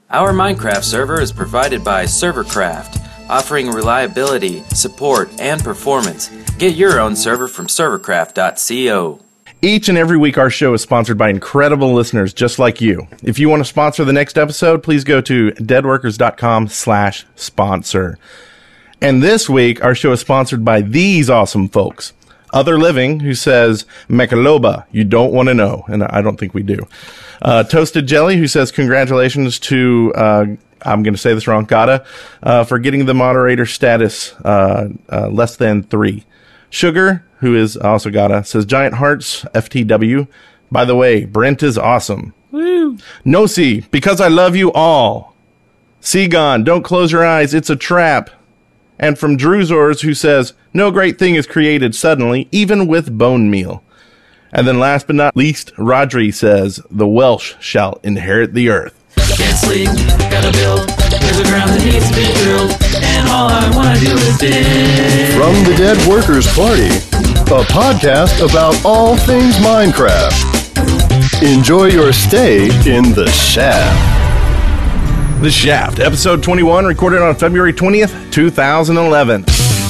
Our Minecraft server is provided by Servercraft, offering reliability, support, and performance. Get your own server from servercraft.co. Each and every week, our show is sponsored by incredible listeners just like you. If you want to sponsor the next episode, please go to deadworkers.com/sponsor. And this week, our show is sponsored by these awesome folks. Other Living, who says, Mekaloba, you don't want to know. And I don't think we do. Toasted Jelly, who says, congratulations to, I'm going to say this wrong, Gata, for getting the moderator status less than 3. Sugar, who is also Gata, says, Giant Hearts, FTW. By the way, Brent is awesome. Woo! Nosi, because I love you all. Seagon, don't close your eyes, it's a trap. And from Druzors, who says, no great thing is created suddenly, even with bone meal. And then last but not least, Rodri says, the Welsh shall inherit the earth. Can't sleep, gotta build, there's a ground that needs to be drilled, and all I wanna do is dig. From the Dead Workers Party, a podcast about all things Minecraft. Enjoy your stay in the Shaft. The Shaft, episode 21, recorded on February 20th, 2011.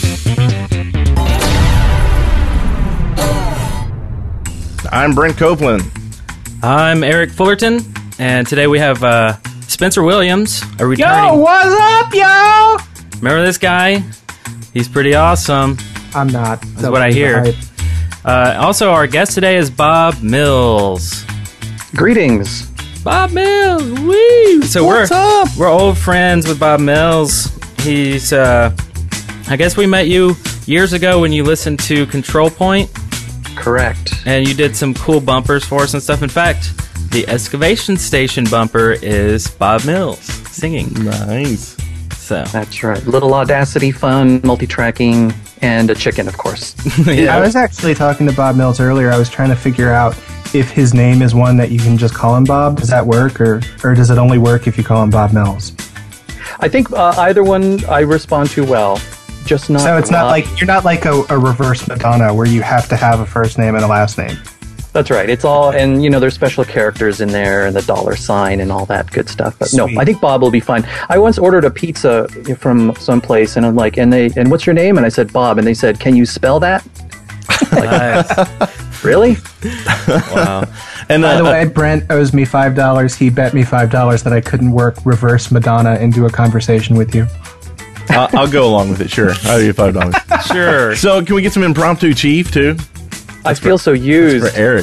I'm Brent Copeland. I'm Eric Fullerton, and today we have Spencer Williams, a returning... Yo, what's up, yo? Remember this guy? He's pretty awesome. I'm not. That's what I hear. Also, our guest today is Bob Mills. Greetings. Bob Mills, woo! So What's up? We're old friends with Bob Mills. He's, I guess we met you years ago when you listened to Control Point. Correct. And you did some cool bumpers for us and stuff. In fact, the excavation station bumper is Bob Mills singing. Nice. So That's right. Little Audacity fun, multi-tracking, and a chicken, of course. yeah. I was actually talking to Bob Mills earlier. I was trying to figure out if his name is one that you can just call him Bob. Does that work, or does it only work if you call him Bob Mills? I think either one I respond to well. Just not. So it's not like you're not like a reverse Madonna where you have to have a first name and a last name. That's right. It's all, and there's special characters in there and the $sign and all that good stuff. But Sweet. no, I think Bob will be fine. I once ordered a pizza from someplace, and I'm like, and what's your name? And I said Bob, and they said, can you spell that? Nice. Really? Wow. And By the way, Brent owes me $5. He bet me $5 that I couldn't work reverse Madonna into a conversation with you. I'll go along with it, sure. I'll give you $5. Sure. So, can we get some impromptu chief, too? I feel so used. For Eric.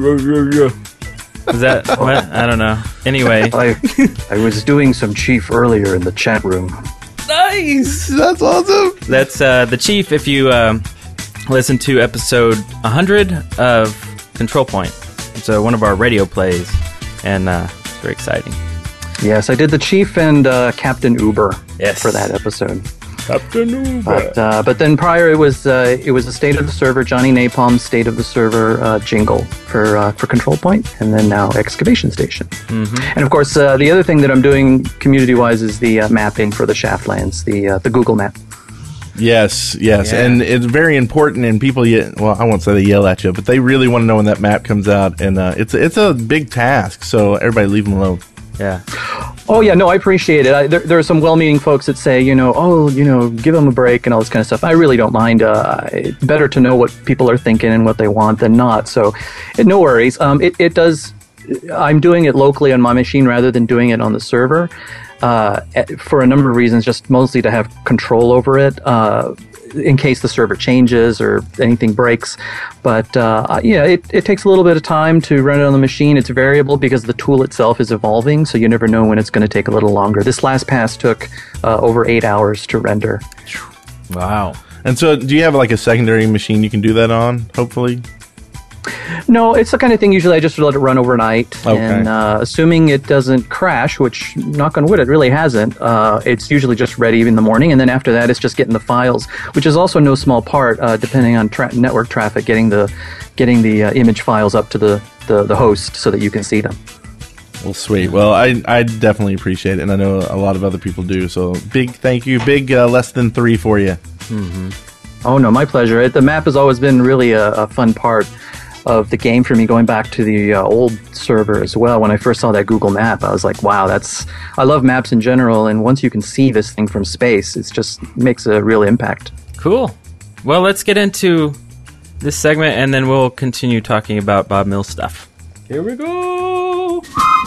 Is that what? I don't know. Anyway. I was doing some chief earlier in the chat room. Nice. That's awesome. That's the Chief. If you listen to episode 100 of Control Point, it's one of our radio plays, and it's very exciting. Yes, I did the chief and Captain Uber Yes. for that episode. Captain Uber. But then prior it was the State of the Server, Johnny Napalm's State of the Server jingle for Control Point, and then now Excavation Station. Mm-hmm. And of course, the other thing that I'm doing community-wise is the mapping for the Shaftlands, the Google map. Yes. Yeah. And it's very important, and people, I won't say they yell at you, but they really want to know when that map comes out, and it's a big task, so everybody leave them alone. Yeah. Oh yeah, no, I appreciate it. There are some well-meaning folks that say, give them a break and all this kind of stuff. I really don't mind. It's better to know what people are thinking and what they want than not. So, no worries. It does. I'm doing it locally on my machine rather than doing it on the server for a number of reasons. Just mostly to have control over it. In case the server changes or anything breaks. But it takes a little bit of time to run it on the machine. It's variable because the tool itself is evolving, so you never know when it's going to take a little longer. This last pass took over 8 hours to render. Wow. And so, do you have like a secondary machine you can do that on, hopefully? No, it's the kind of thing usually I just let it run overnight. Okay. And assuming it doesn't crash, which, knock on wood, it really hasn't, it's usually just ready in the morning. And then after that, it's just getting the files, which is also no small part, depending on network traffic, getting the image files up to the host so that you can see them. Well, sweet. Well, I definitely appreciate it, and I know a lot of other people do. So, big thank you. Big less than 3 for you. Mm-hmm. Oh, no, my pleasure. The map has always been really a fun part. of the game for me, going back to the old server as well. When I first saw that Google map, I was like, wow, I love maps in general, and once you can see this thing from space, it just makes a real impact. Cool. Well, let's get into this segment, and then we'll continue talking about Bob Mills stuff. Here we go!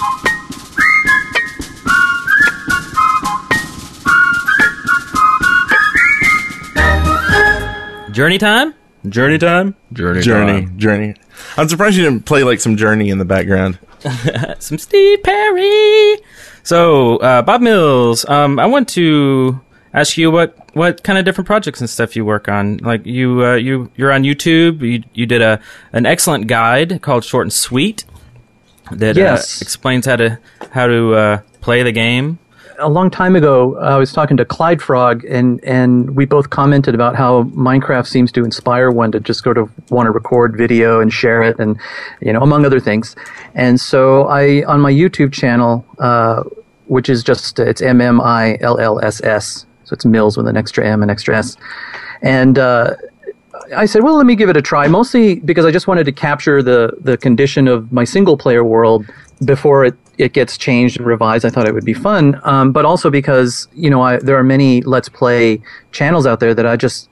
Journey time? Journey time? Journey. I'm surprised you didn't play like some Journey in the background. Some Steve Perry. So, Bob Mills, I want to ask you what kind of different projects and stuff you work on. Like you're on YouTube. You did an excellent guide called Short and Sweet that explains how to play the game. A long time ago, I was talking to Clyde Frog, and we both commented about how Minecraft seems to inspire one to just sort of want to record video and share it, and among other things. And so on my YouTube channel, which is just it's MMILLSS, so it's Mills with an extra M and extra S, and I said, well, let me give it a try, mostly because I just wanted to capture the condition of my single player world before it gets changed and revised. I thought it would be fun, but also because there are many Let's Play channels out there that I just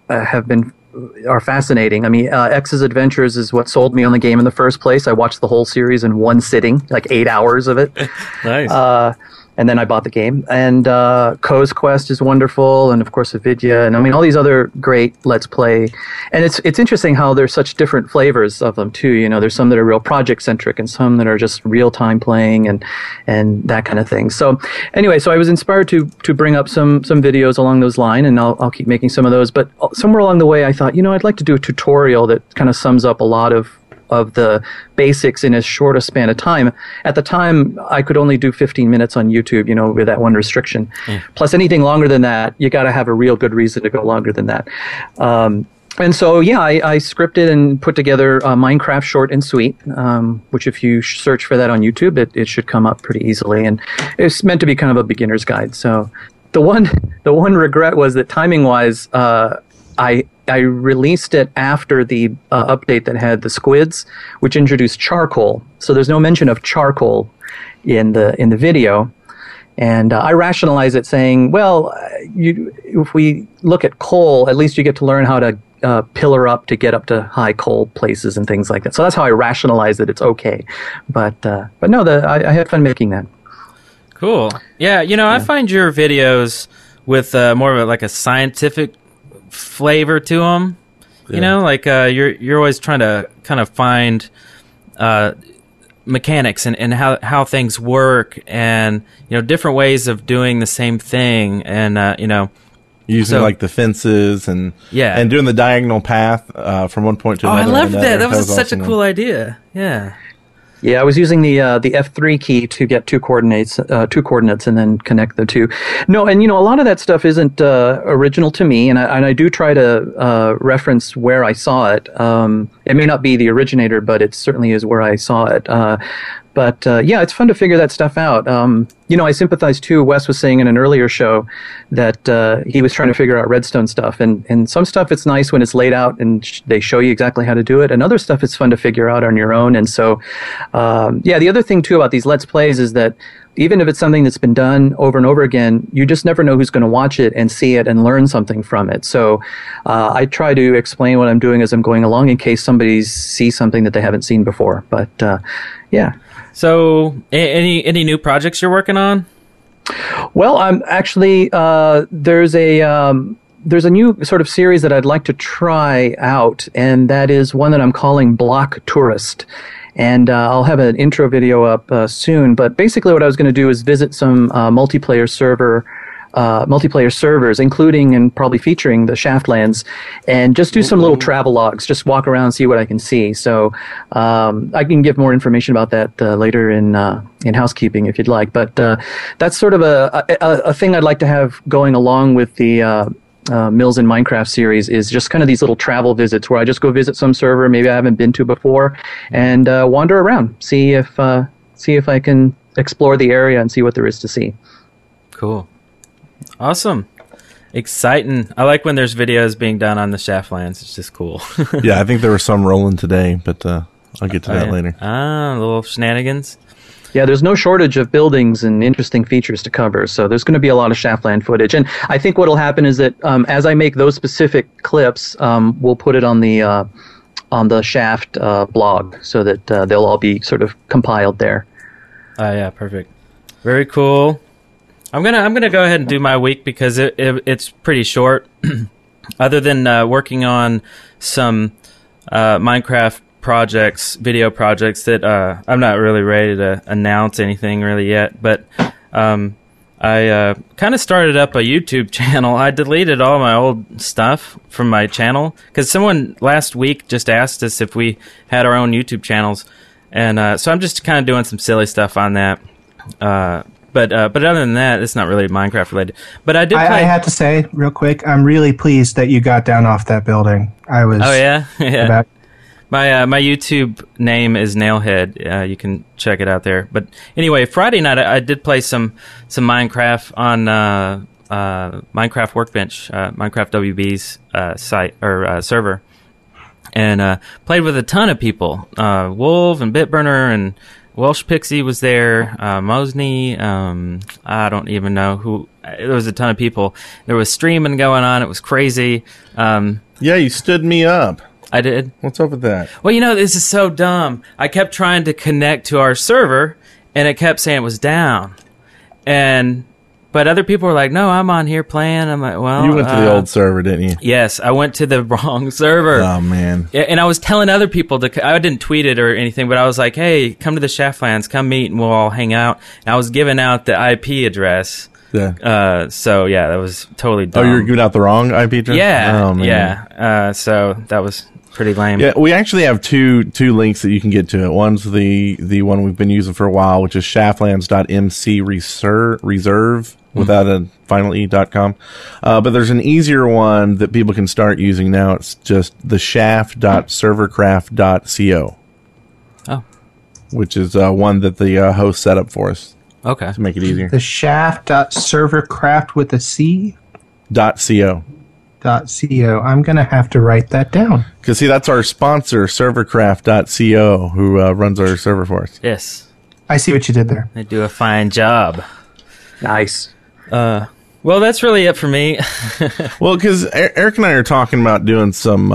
are fascinating. I mean, X's Adventures is what sold me on the game in the first place. I watched the whole series in one sitting, like 8 hours of it. Nice. And then I bought the game. And Co's Quest is wonderful, and of course Avidya, and I mean all these other great Let's Play. And it's interesting how there's such different flavors of them too. There's some that are real project centric, and some that are just real time playing and that kind of thing. So anyway, so I was inspired to bring up some videos along those lines, and I'll keep making some of those. But somewhere along the way, I thought I'd like to do a tutorial that kind of sums up a lot of the basics in as short a span of time. At the time, I could only do 15 minutes on YouTube, with that one restriction. Plus, anything longer than that, you got to have a real good reason to go longer than that. And so, I scripted and put together Minecraft Short and Sweet, which if you search for that on YouTube, it should come up pretty easily. And it's meant to be kind of a beginner's guide. So the one regret was that timing-wise, I released it after the update that had the squids, which introduced charcoal. So there's no mention of charcoal in the video, and I rationalize it saying, well, if we look at coal, at least you get to learn how to pillar up to get up to high coal places and things like that. So that's how I rationalize that it's okay. But no, I had fun making that. Cool. Yeah, I find your videos with more of a scientific flavor to them, you're always trying to kind of find mechanics and how things work, and different ways of doing the same thing, and using the fences and doing the diagonal path from one point to another. I loved that. That was such a cool idea. Yeah, I was using the F3 key to get two coordinates, and then connect the two. No, and a lot of that stuff isn't original to me, and I do try to reference where I saw it. It may not be the originator, but it certainly is where I saw it. But it's fun to figure that stuff out. I sympathize too. Wes was saying in an earlier show that he was trying to figure out redstone stuff, and some stuff it's nice when it's laid out and they show you exactly how to do it, and other stuff it's fun to figure out on your own. And so, the other thing too about these Let's Plays is that even if it's something that's been done over and over again, you just never know who's going to watch it and see it and learn something from it. So I try to explain what I'm doing as I'm going along in case somebody sees something that they haven't seen before. But yeah. So any new projects you're working on? Well, I'm actually there's a new sort of series that I'd like to try out, and that is one that I'm calling Block Tourist. And I'll have an intro video up soon. But basically what I was going to do is visit some multiplayer servers, including and probably featuring the Shaftlands, and just do some little travel logs, just walk around and see what I can see. So I can give more information about that later in housekeeping if you'd like. But that's sort of a thing I'd like to have going along with the Mills in Minecraft series, is just kind of these little travel visits where I just go visit some server maybe I haven't been to before and wander around, see if I can explore the area and see what there is to see. Cool. Awesome. Exciting. I like when there's videos being done on the Shaftlands. It's just cool. Yeah, I think there were some rolling today, but I'll get to that later. Little shenanigans. Yeah, there's no shortage of buildings and interesting features to cover, so there's going to be a lot of Shaftland footage. And I think what will happen is that as I make those specific clips, we'll put it on the Shaft blog so that they'll all be sort of compiled there. Yeah, perfect. Very cool. I'm gonna go ahead and do my week because it's pretty short. Other than working on some Minecraft projects, video projects that I'm not really ready to announce anything really yet, but I kind of started up a YouTube channel. I deleted all my old stuff from my channel because someone last week just asked us if we had our own YouTube channels, and so I'm just kind of doing some silly stuff on that. But other than that, it's not really Minecraft related. But I did. I had to say real quick, I'm really pleased that you got down off that building. I was. Oh yeah, yeah. My YouTube name is Nailhead. You can check it out there. But anyway, Friday night I did play some Minecraft on Minecraft Workbench, Minecraft WB's site or server, and played with a ton of people. Wolf and Bitburner and Welsh Pixie was there. Mosney. I don't even know who. There was a ton of people. There was streaming going on. It was crazy. Yeah, you stood me up. I did. What's up with that? Well, this is so dumb. I kept trying to connect to our server, and it kept saying it was down. But other people were like, "No, I'm on here playing." I'm like, "Well, you went to the old server, didn't you?" Yes, I went to the wrong server. Oh man! And I was telling other people I didn't tweet it or anything, but I was like, "Hey, come to the Shaftlands, come meet, and we'll all hang out." And I was giving out the IP address. Yeah. So yeah, that was totally dumb. Oh, you were giving out the wrong IP address? Yeah. Oh, man. Yeah. So that was pretty lame. Yeah, we actually have two links that you can get to it. One's the one we've been using for a while, which is shaftlands.mc reserve without a final e.com. But there's an easier one that people can start using now. It's just the shaft.servercraft.co. Oh. Which is one that the host set up for us. Okay. To make it easier. The shaft.servercraft with a C? .co. .co. I'm going to have to write that down. Because, see, that's our sponsor, servercraft.co, who runs our server for us. Yes. I see what you did there. They do a fine job. Nice. Well, that's really it for me. Well, because Eric and I are talking about doing some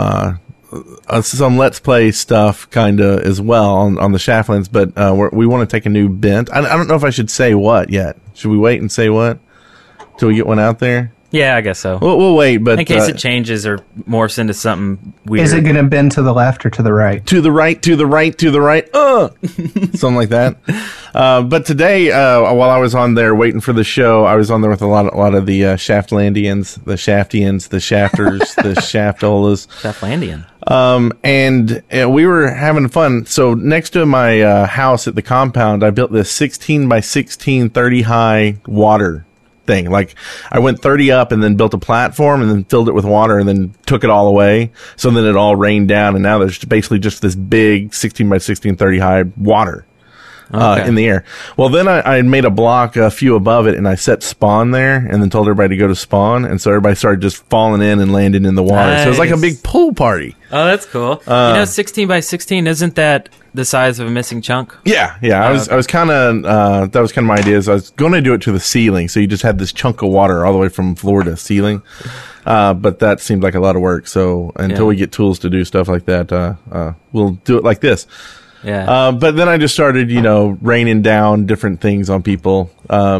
Let's Play stuff kind of as well on the Shaftlands, but we want to take a new bent. I don't know if I should say what yet. Should we wait and say what till we get one out there? Yeah, I guess so. We'll wait, but in case it changes or morphs into something weird. Is it going to bend to the left or to the right? To the right, to the right, to the right. Something like that. But today, while I was on there waiting for the show, I was on there with a lot of the Shaftlandians, the Shaftians, the Shafters, the Shaftolas. Shaftlandian. And we were having fun. So next to my house at the compound, I built this 16 by 16, 30 high water thing. Like, I went 30 up and then built a platform and then filled it with water and then took it all away. So then it all rained down, and now there's basically just this big 16 by 16, 30 high water in the air. Well, then I made a block a few above it, and I set spawn there and then told everybody to go to spawn. And so everybody started just falling in and landing in the water. Nice. So it was like a big pool party. Oh, that's cool. 16 by 16, isn't that the size of a missing chunk? Yeah. I was kind of that was kind of my idea. Is I was going to do it to the ceiling, so you just had this chunk of water all the way from floor to ceiling. But that seemed like a lot of work. So until we get tools to do stuff like that, we'll do it like this. Yeah. But then I just started, raining down different things on people.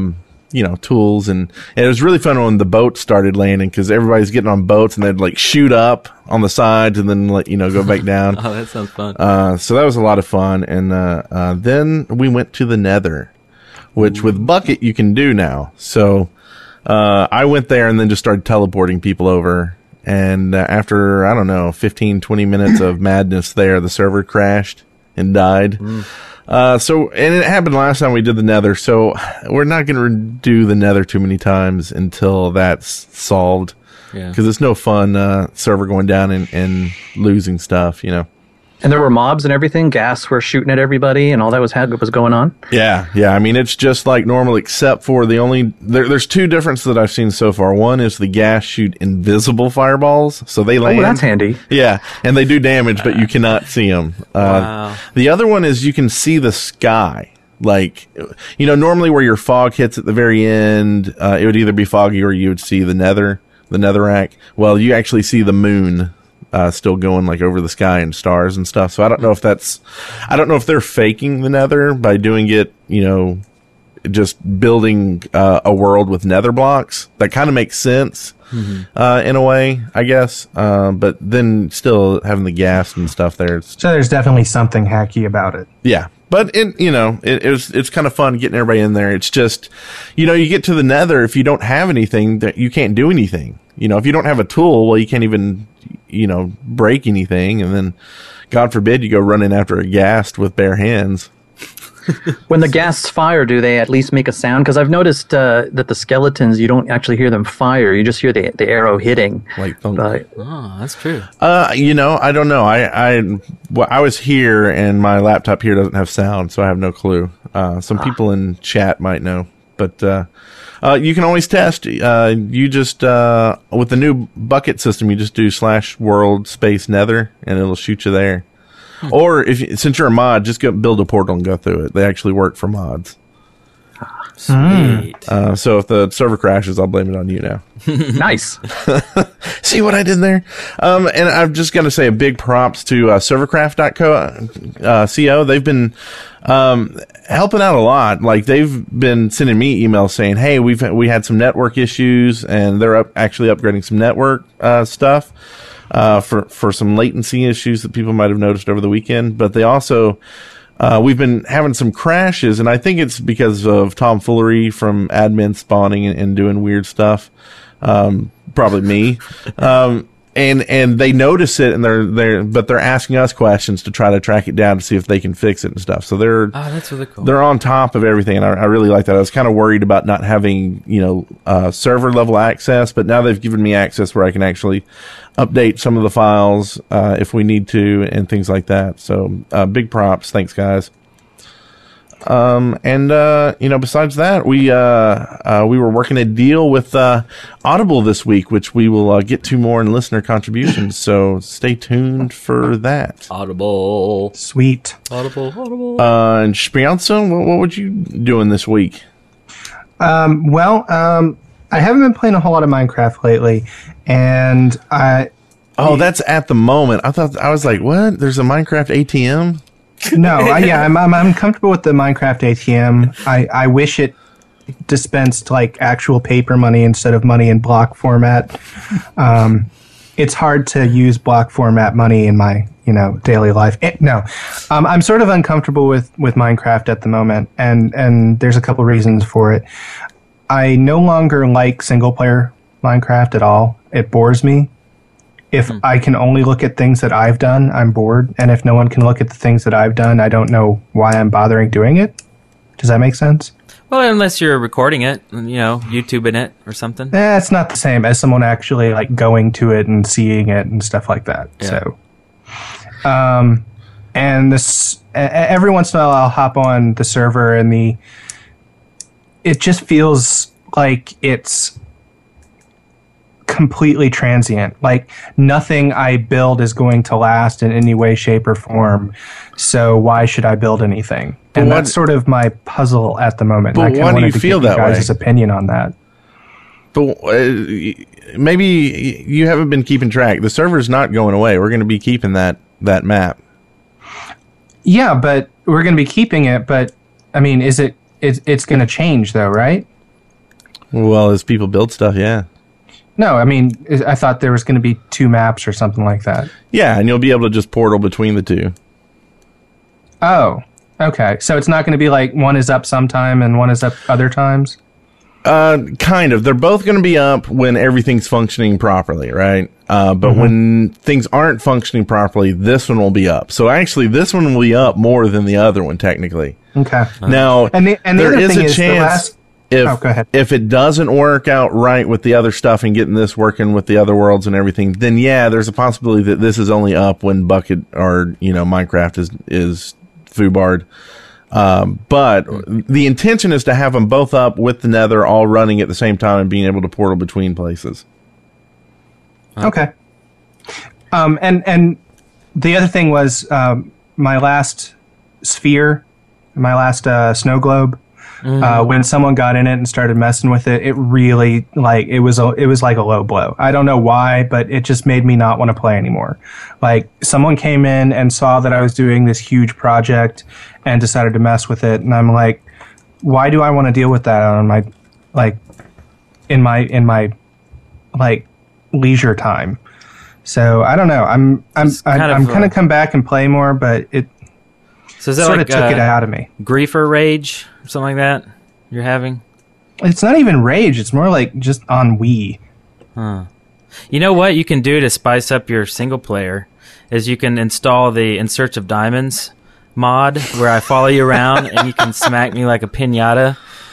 Tools, and it was really fun when the boats started landing, because everybody's getting on boats and they'd like shoot up on the sides and then go back down. Oh, that sounds fun. So that was a lot of fun. And then we went to the Nether, which with Bucket you can do now. So I went there and then just started teleporting people over. And after, 15-20 minutes of madness there, the server crashed and died. And it happened last time we did the Nether, so we're not going to do the Nether too many times until that's solved. Yeah. Because it's no fun server going down and losing stuff, And there were mobs and everything. Gas were shooting at everybody, and all that was going on. Yeah. I mean, it's just like normal, except for there's two differences that I've seen so far. One is the gas shoot invisible fireballs, so they land. Oh, that's handy. Yeah, and they do damage, but you cannot see them. Wow. The other one is you can see the sky. Like, normally where your fog hits at the very end, it would either be foggy or you would see the netherrack. Well, you actually see the moon still going like over the sky and stars and stuff. So I don't know if they're faking the nether by doing it, just building a world with nether blocks. That kind of makes sense in a way, I guess. But then still having the gas and stuff there. So there's definitely something hacky about it. Yeah. But it's kind of fun getting everybody in there. It's just, you get to the nether, if you don't have anything, that you can't do anything. If you don't have a tool, well, you can't even, break anything. And then, God forbid, you go running after a ghast with bare hands. When the ghasts fire, do they at least make a sound? Because I've noticed that the skeletons, you don't actually hear them fire. You just hear the arrow hitting. Like, Oh, that's true. I don't know. I was here and my laptop here doesn't have sound, so I have no clue. Some people in chat might know, but you can always test. You just with the new bucket system, you just do /world space nether, and it'll shoot you there. Or since you're a mod, just go build a portal and go through it. They actually work for mods. Sweet. So if the server crashes, I'll blame it on you now. Nice. See what I did there? And I've just got to say a big props to servercraft.co. They've been helping out a lot. Like, they've been sending me emails saying, hey, we had some network issues, and they're actually upgrading some network stuff for some latency issues that people might have noticed over the weekend. But they also... we've been having some crashes, and I think it's because of tomfoolery from admin spawning and doing weird stuff. Probably me. And they notice it, and they're asking us questions to try to track it down to see if they can fix it and stuff. So that's really cool. They're on top of everything, and I really like that. I was kind of worried about not having, server level access, but now they've given me access where I can actually update some of the files if we need to and things like that. So big props. Thanks, guys. Besides that, we were working a deal with Audible this week, which we will get to more in listener contributions. So stay tuned for that. Audible. Sweet. Audible. And Spianza, what were you doing this week? I haven't been playing a whole lot of Minecraft lately, and that's at the moment. I was like, what? There's a Minecraft ATM? No, I'm comfortable with the Minecraft ATM. I wish it dispensed like actual paper money instead of money in block format. It's hard to use block format money in my daily life. I'm sort of uncomfortable with Minecraft at the moment, and there's a couple reasons for it. I no longer like single player Minecraft at all. It bores me. If I can only look at things that I've done, I'm bored. And if no one can look at the things that I've done, I don't know why I'm bothering doing it. Does that make sense? Well, unless you're recording it, YouTubing it or something. It's not the same as someone actually like going to it and seeing it and stuff like that. Yeah. So, and this every once in a while I'll hop on the server and it just feels like it's completely transient. Like nothing I build is going to last in any way, shape, or form. So why should I build anything? And that's sort of my puzzle at the moment. But why do you feel that way? Guys' opinion on that. But maybe you haven't been keeping track. The server's not going away. We're going to be keeping that map. Yeah, but we're going to be keeping it. But I mean, it's going to change though, right? Well, as people build stuff, yeah. No, I mean, I thought there was going to be 2 maps or something like that. Yeah, and you'll be able to just portal between the 2. Oh, okay. So it's not going to be like one is up sometime and one is up other times? Kind of. They're both going to be up when everything's functioning properly, right? But when things aren't functioning properly, this one will be up. So actually, this one will be up more than the other one, technically. Okay. Now, and the there other is thing a chance. if Oh, go ahead. if it doesn't work out right with the other stuff and getting this working with the other worlds and everything, then yeah, there's a possibility that this is only up when Bucket or Minecraft is foobarred. But the intention is to have them both up with the Nether, all running at the same time and being able to portal between places. Okay. And the other thing was my last sphere, my last snow globe. When someone got in it and started messing with it, it really it was like a low blow. I don't know why, but it just made me not want to play anymore. Like someone came in and saw that I was doing this huge project and decided to mess with it, and I'm like, why do I want to deal with that on my in my leisure time? So I don't know. I'm kind of come back and play more, but it So is that sort like of took it out of me. grief or rage or something like that you're having? It's not even rage. It's more like just ennui. You know what you can do to spice up your single player is you can install the In Search of Diamonds mod where I follow you around and you can smack me like a piñata.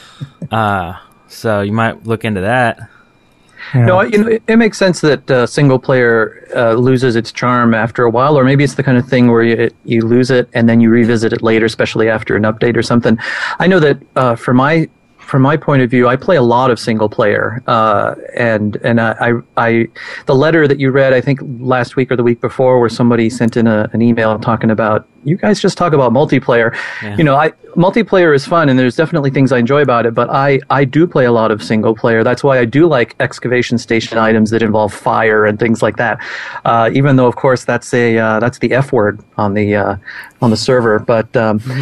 So you might look into that. Yeah. No, it makes sense that single player loses its charm after a while, or maybe it's the kind of thing where you lose it and then you revisit it later, especially after an update or something. I know that from my point of view, I play a lot of single player, and I the letter that you read, I think last week or the week before, where somebody sent in an email talking about, you guys just talk about multiplayer. Yeah. Multiplayer is fun, and there's definitely things I enjoy about it, but I do play a lot of single player. That's why I do like excavation station items that involve fire and things like that. Even though, of course, that's the F word on the server. But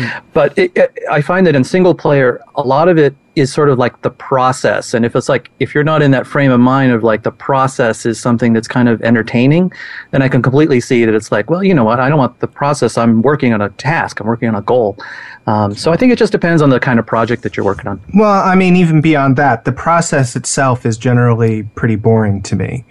I find that in single player, a lot of it is sort of like the process. And if you're not in that frame of mind of like the process is something that's kind of entertaining, then I can completely see that it's like, well, you know what? I don't want the process. I'm working on a task. I'm working on a goal. So I think it just depends on the kind of project that you're working on. Well, I mean, even beyond that, the process itself is generally pretty boring to me.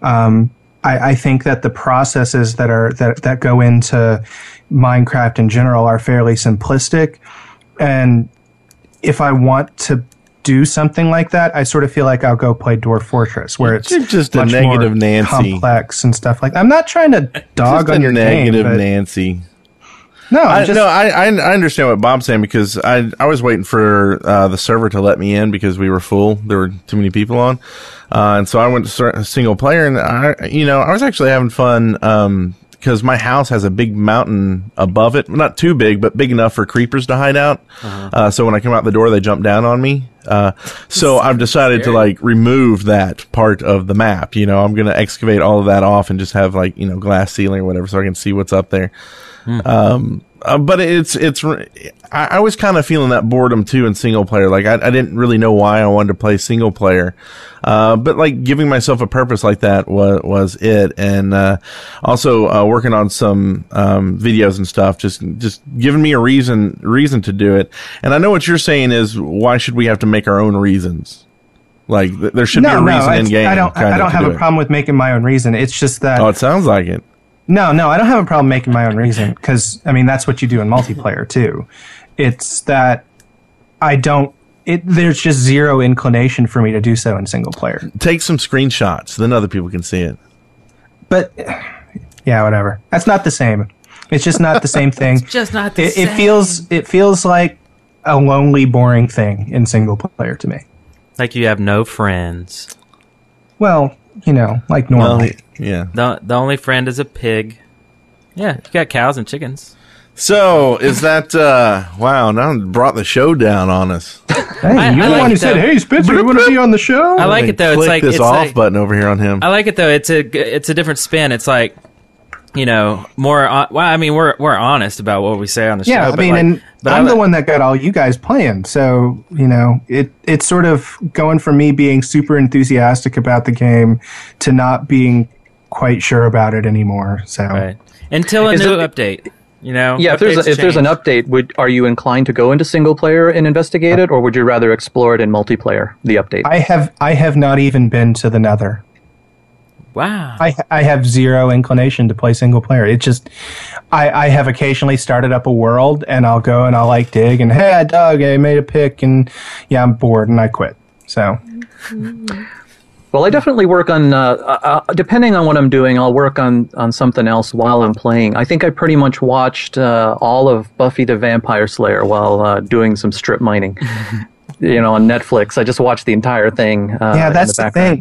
I think that the processes that go into Minecraft in general are fairly simplistic, and if I want to do something like that, I sort of feel like I'll go play Dwarf Fortress, where it's just much a negative more Nancy, complex and stuff like that. I'm not trying to dog on your negative game, Nancy. No, I understand what Bob's saying, because I was waiting for the server to let me in because we were full. There were too many people on, and so I went to start a single player, and I was actually having fun because my house has a big mountain above it, not too big, but big enough for creepers to hide out. So when I come out the door, they jump down on me. So I've decided to remove that part of the map. I'm going to excavate all of that off and just have glass ceiling or whatever, so I can see what's up there. But I was kind of feeling that boredom too in single player. Like I didn't really know why I wanted to play single player. But like giving myself a purpose like that was it. And, also, working on some, videos and stuff, just giving me a reason to do it. And I know what you're saying is, why should we have to make our own reasons? Like there should be a reason in game. I don't have a problem with making my own reason. It's just that. Oh, it sounds like it. No, I don't have a problem making my own reason, because, I mean, that's what you do in multiplayer, too. It's that there's just zero inclination for me to do so in single player. Take some screenshots, then other people can see it. But, yeah, whatever. That's not the same. It's just not the same thing. It's just not the same. It feels like a lonely, boring thing in single player to me. Like you have no friends. Well, like normally. Yeah. The only friend is a pig. Yeah, you got cows and chickens. So, is that, wow, now it brought the show down on us. Hey, you're the one who said, hey, Spencer, you want to be on the show? I like it, though. It's like this off button over here on him. I like it, though. It's a different spin. It's like, more, we're honest about what we say on the show. Yeah, I mean, I'm the one that got all you guys playing. So, it's sort of going from me being super enthusiastic about the game to not being quite sure about it anymore. So, right. Until a new update. Yeah, if there's an update, are you inclined to go into single player and investigate it, or would you rather explore it in multiplayer, the update? I have not even been to the Nether. Wow. I have zero inclination to play single player. It just, I have occasionally started up a world and I'll go and I'll like dig and, hey, I dug, I made a pick and yeah, I'm bored and I quit. So. Well, I definitely work on, depending on what I'm doing, I'll work on something else while I'm playing. I think I pretty much watched all of Buffy the Vampire Slayer while doing some strip mining, on Netflix. I just watched the entire thing. Yeah, that's the thing.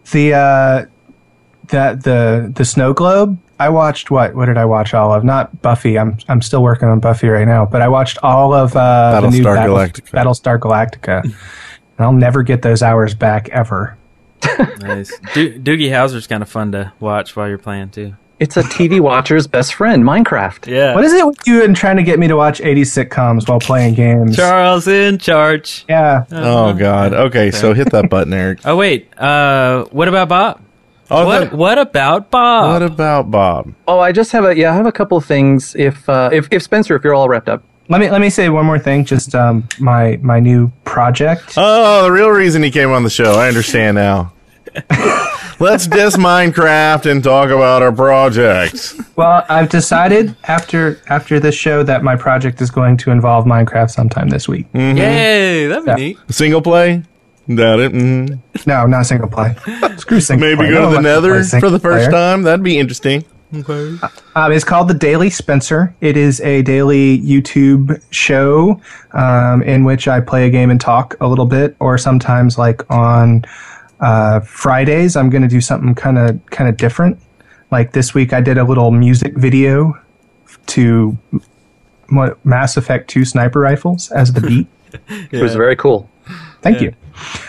The Snow Globe, I watched what did I watch all of? Not Buffy. I'm still working on Buffy right now, but I watched all of the new Battlestar Galactica. And I'll never get those hours back ever. Nice. Doogie Howser's kind of fun to watch while you're playing too. It's a TV watcher's best friend, Minecraft. Yeah. What is it with you and trying to get me to watch 80s sitcoms while playing games? Charles in charge. Yeah. Oh God. Okay, so hit that button, Eric. Oh wait. What about Bob? Oh, What about Bob? What about Bob? Oh, I just have I have a couple of things. If Spencer, if you're all wrapped up. Let me say one more thing. Just my new project. Oh, the real reason he came on the show. I understand now. Let's diss Minecraft and talk about our projects. Well, I've decided after this show that my project is going to involve Minecraft sometime this week. Mm-hmm. Yay, that'd be neat. Single play? Doubt it. Mm-hmm. No, not single play. Screw single play. Maybe go to the Nether for the first time. That'd be interesting. Okay. It's called The Daily Spencer. It is a daily YouTube show in which I play a game and talk a little bit, or sometimes like on Fridays I'm going to do something kind of different. Like this week I did a little music video to Mass Effect 2 sniper rifles as the beat. It was very cool. Thank you.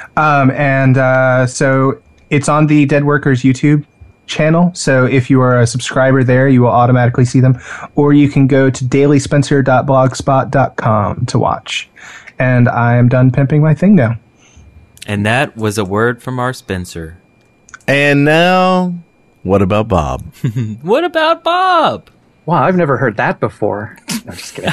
So it's on the Dead Workers YouTube channel. So if you are a subscriber there, you will automatically see them. Or you can go to dailyspencer.blogspot.com to watch. And I am done pimping my thing now. And that was a word from our Spencer. And now, what about Bob? What about Bob? Wow, I've never heard that before. No, just kidding.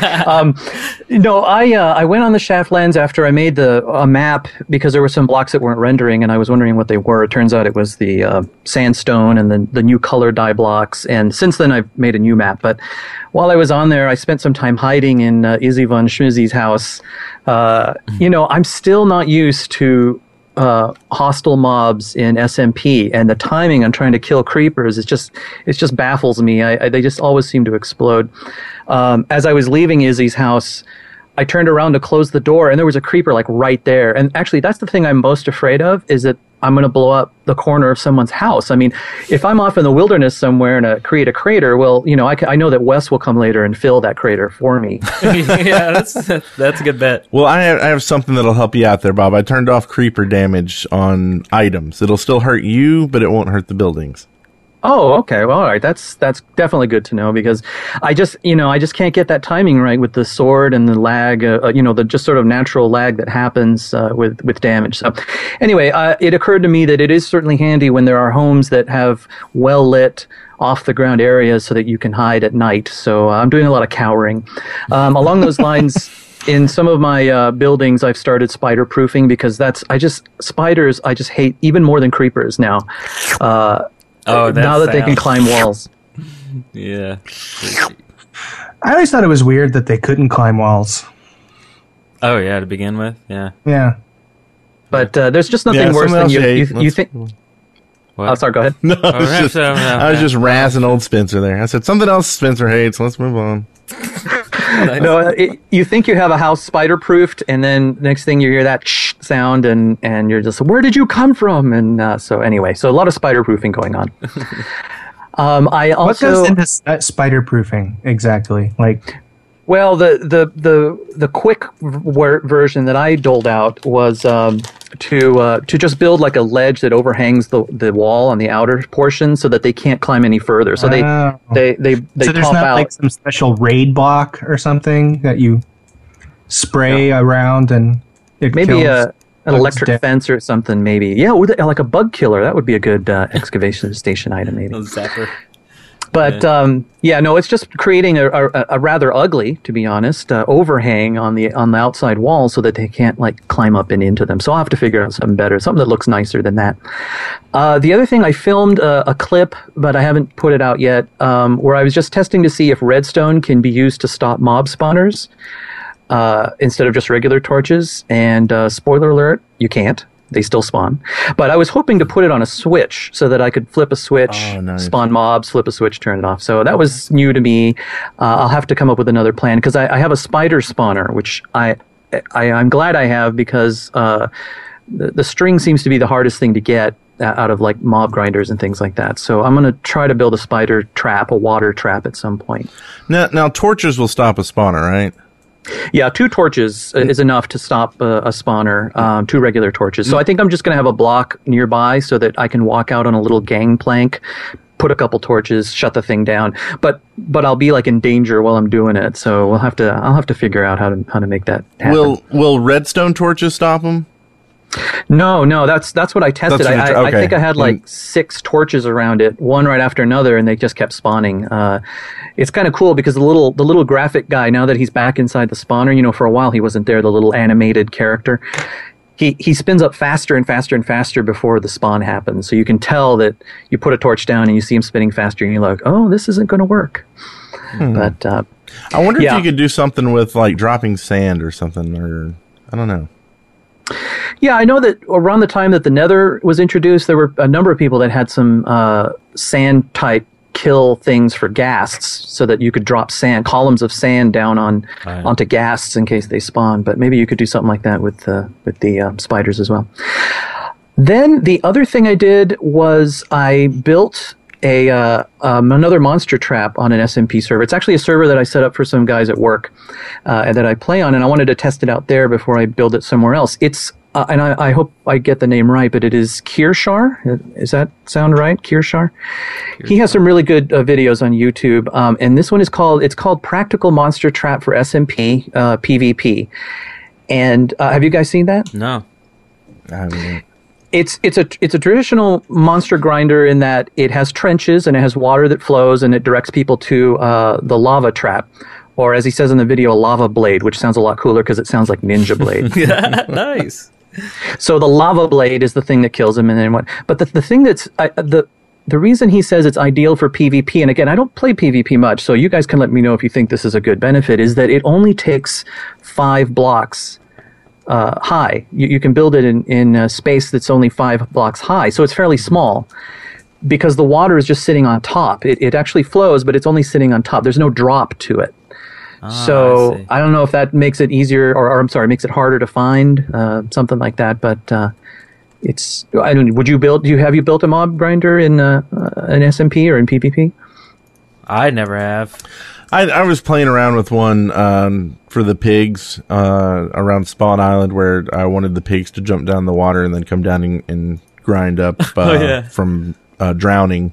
I went on the Shaftlands after I made a map because there were some blocks that weren't rendering, and I was wondering what they were. It turns out it was the sandstone and the new color dye blocks. And since then, I've made a new map. But while I was on there, I spent some time hiding in Izzy von Schmizzy's house. I'm still not used to hostile mobs in SMP, and the timing on trying to kill creepers it just baffles me. They just always seem to explode. As I was leaving Izzy's house, I turned around to close the door, and there was a creeper like right there. And actually, that's the thing I'm most afraid of, is that I'm going to blow up the corner of someone's house. I mean, if I'm off in the wilderness somewhere and create a crater, well, I know that Wes will come later and fill that crater for me. Yeah, that's a good bet. Well, I have something that'll help you out there, Bob. I turned off creeper damage on items. It'll still hurt you, but it won't hurt the buildings. Oh, okay. Well, all right. That's definitely good to know, because I just can't get that timing right with the sword and the lag, the just sort of natural lag that happens with damage. So anyway, it occurred to me that it is certainly handy when there are homes that have well-lit off-the-ground areas so that you can hide at night. So I'm doing a lot of cowering. Along those lines, in some of my buildings, I've started spider-proofing, because spiders I just hate even more than creepers now. Now that they can climb walls. Yeah. I always thought it was weird that they couldn't climb walls. Oh, yeah, to begin with? Yeah. Yeah. But there's just nothing worse than you think... What? Oh, sorry, go ahead. No, I was just razzing old Spencer there. I said something else Spencer hates. Let's move on. No, you think you have a house spider-proofed, and then next thing you hear that sound, and you're just, where did you come from? And so anyway, so a lot of spider-proofing going on. I also, what goes into spider-proofing exactly? Like, well, the quick version that I doled out was to just build like a ledge that overhangs the wall on the outer portion, so that they can't climb any further. So they so there's pop not out. like some special raid block or something that you spray around and it maybe kills an electric fence or something. Maybe like a bug killer. That would be a good excavation station item. Maybe. Zapper. But no, it's just creating a rather ugly, to be honest, overhang on the outside wall so that they can't like climb up and into them. So I'll have to figure out something better, something that looks nicer than that. The other thing, I filmed a clip, but I haven't put it out yet, where I was just testing to see if redstone can be used to stop mob spawners instead of just regular torches. And spoiler alert, you can't. They still spawn. But I was hoping to put it on a switch so that I could flip a switch, spawn mobs, flip a switch, turn it off. So that was new to me. I'll have to come up with another plan because I have a spider spawner, which I'm glad I have because the string seems to be the hardest thing to get out of like mob grinders and things like that. So I'm going to try to build a spider trap, a water trap at some point. Now torches will stop a spawner, right? Yeah, 2 torches is enough to stop a spawner, 2 regular torches. So I think I'm just going to have a block nearby so that I can walk out on a little gangplank, put a couple torches, shut the thing down. But I'll be like in danger while I'm doing it. So I'll have to figure out how to make that happen. Will redstone torches stop them? No, that's what I tested. I think I had like 6 torches around it, one right after another, and they just kept spawning. It's kind of cool because the little graphic guy, now that he's back inside the spawner, for a while he wasn't there, the little animated character, he spins up faster and faster and faster before the spawn happens. So you can tell that you put a torch down and you see him spinning faster, and you're like, oh, this isn't going to work. But I wonder if you could do something with like dropping sand or something, or I don't know. Yeah, I know that around the time that the Nether was introduced, there were a number of people that had some sand-type kill things for ghasts so that you could drop columns of sand down onto ghasts in case they spawn. But maybe you could do something like that with the spiders as well. Then the other thing I did was I built another monster trap on an SMP server. It's actually a server that I set up for some guys at work and that I play on, and I wanted to test it out there before I build it somewhere else. It's and I hope I get the name right, but it is Kirshar. Does that sound right? Kirshar? He has some really good videos on YouTube, and this one is called Practical Monster Trap for SMP PvP. And have you guys seen that? No. I haven't. It's a traditional monster grinder in that it has trenches and it has water that flows and it directs people to the lava trap, or as he says in the video, a lava blade, which sounds a lot cooler because it sounds like Ninja Blade. Nice. So the lava blade is the thing that kills him, and then what? But the thing that's the reason he says it's ideal for PvP, and again, I don't play PvP much, so you guys can let me know if you think this is a good benefit, is that it only takes 5 blocks high. You can build it in a space that's only 5 blocks high, so it's fairly small because the water is just sitting on top. It actually flows, but it's only sitting on top. There's no drop to it. So I don't know if that makes it easier, or I'm sorry, makes it harder to find, something like that. But it's. I don't. Would you build? Have you built a mob grinder in an SMP or in PvP? I never have. I was playing around with one for the pigs around Spawn Island, where I wanted the pigs to jump down the water and then come down and grind up from drowning.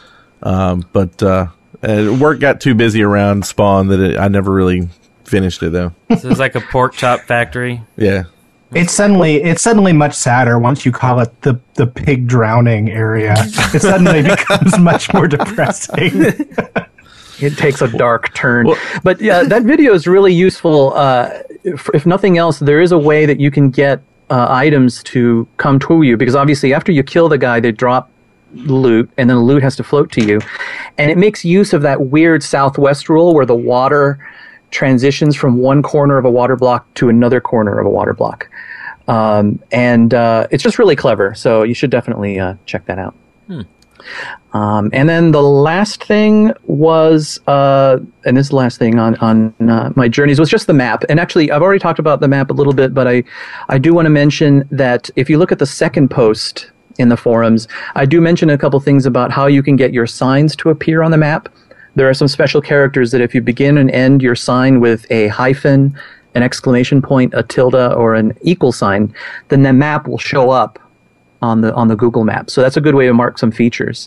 But work got too busy around Spawn that I never really finished it, though. So it's like a pork chop factory. Yeah. It's suddenly much sadder once you call it the pig drowning area. It suddenly becomes much more depressing. It takes a dark turn. But yeah, that video is really useful. If nothing else, there is a way that you can get items to come to you, because obviously after you kill the guy, they drop loot, and then the loot has to float to you. And it makes use of that weird Southwest rule where the water transitions from one corner of a water block to another corner of a water block. And it's just really clever. So you should definitely check that out. And then the last thing was, and this is the last thing on my journeys, was just the map. And actually, I've already talked about the map a little bit, but I do want to mention that if you look at the second post in the forums, I do mention a couple things about how you can get your signs to appear on the map. There are some special characters that if you begin and end your sign with a hyphen, an exclamation point, a tilde, or an equal sign, then the map will show up on the Google Map. So that's a good way to mark some features.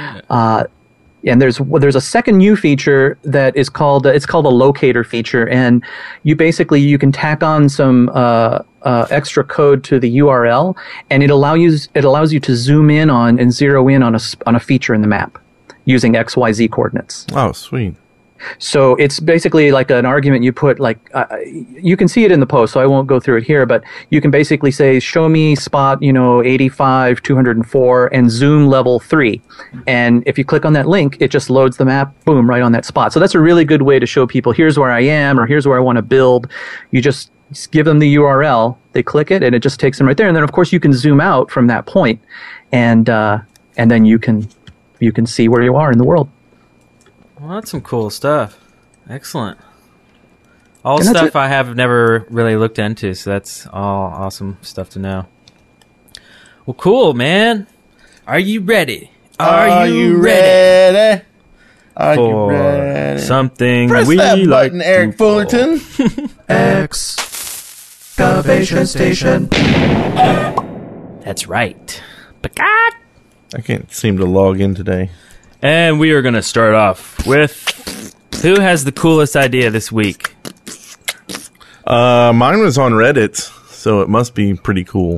And there's a second new feature that is called it's called a locator feature, and you can tack on some extra code to the URL, and it allows you to zoom in on and zero in on a feature in the map. using XYZ coordinates. Oh, sweet. So it's basically like an argument you put, like, you can see it in the post, so I won't go through it here, but you can basically say, show me spot, 85, 204, and zoom level 3. And if you click on that link, it just loads the map, boom, right on that spot. So that's a really good way to show people, here's where I am, or here's where I want to build. You just give them the URL, they click it, and it just takes them right there. And then, of course, you can zoom out from that point, and then you can see where you are in the world. Well, that's some cool stuff. Excellent. All And that's stuff it. I have never really looked into, so that's all awesome stuff to know. Well, cool, man. Are you ready? Are you ready? Are you For ready? something Press we that like button, Eric to- Fullerton. Excavation station. That's right. I can't seem to log in today. And we are going to start off with who has the coolest idea this week? Mine was on Reddit, so it must be pretty cool.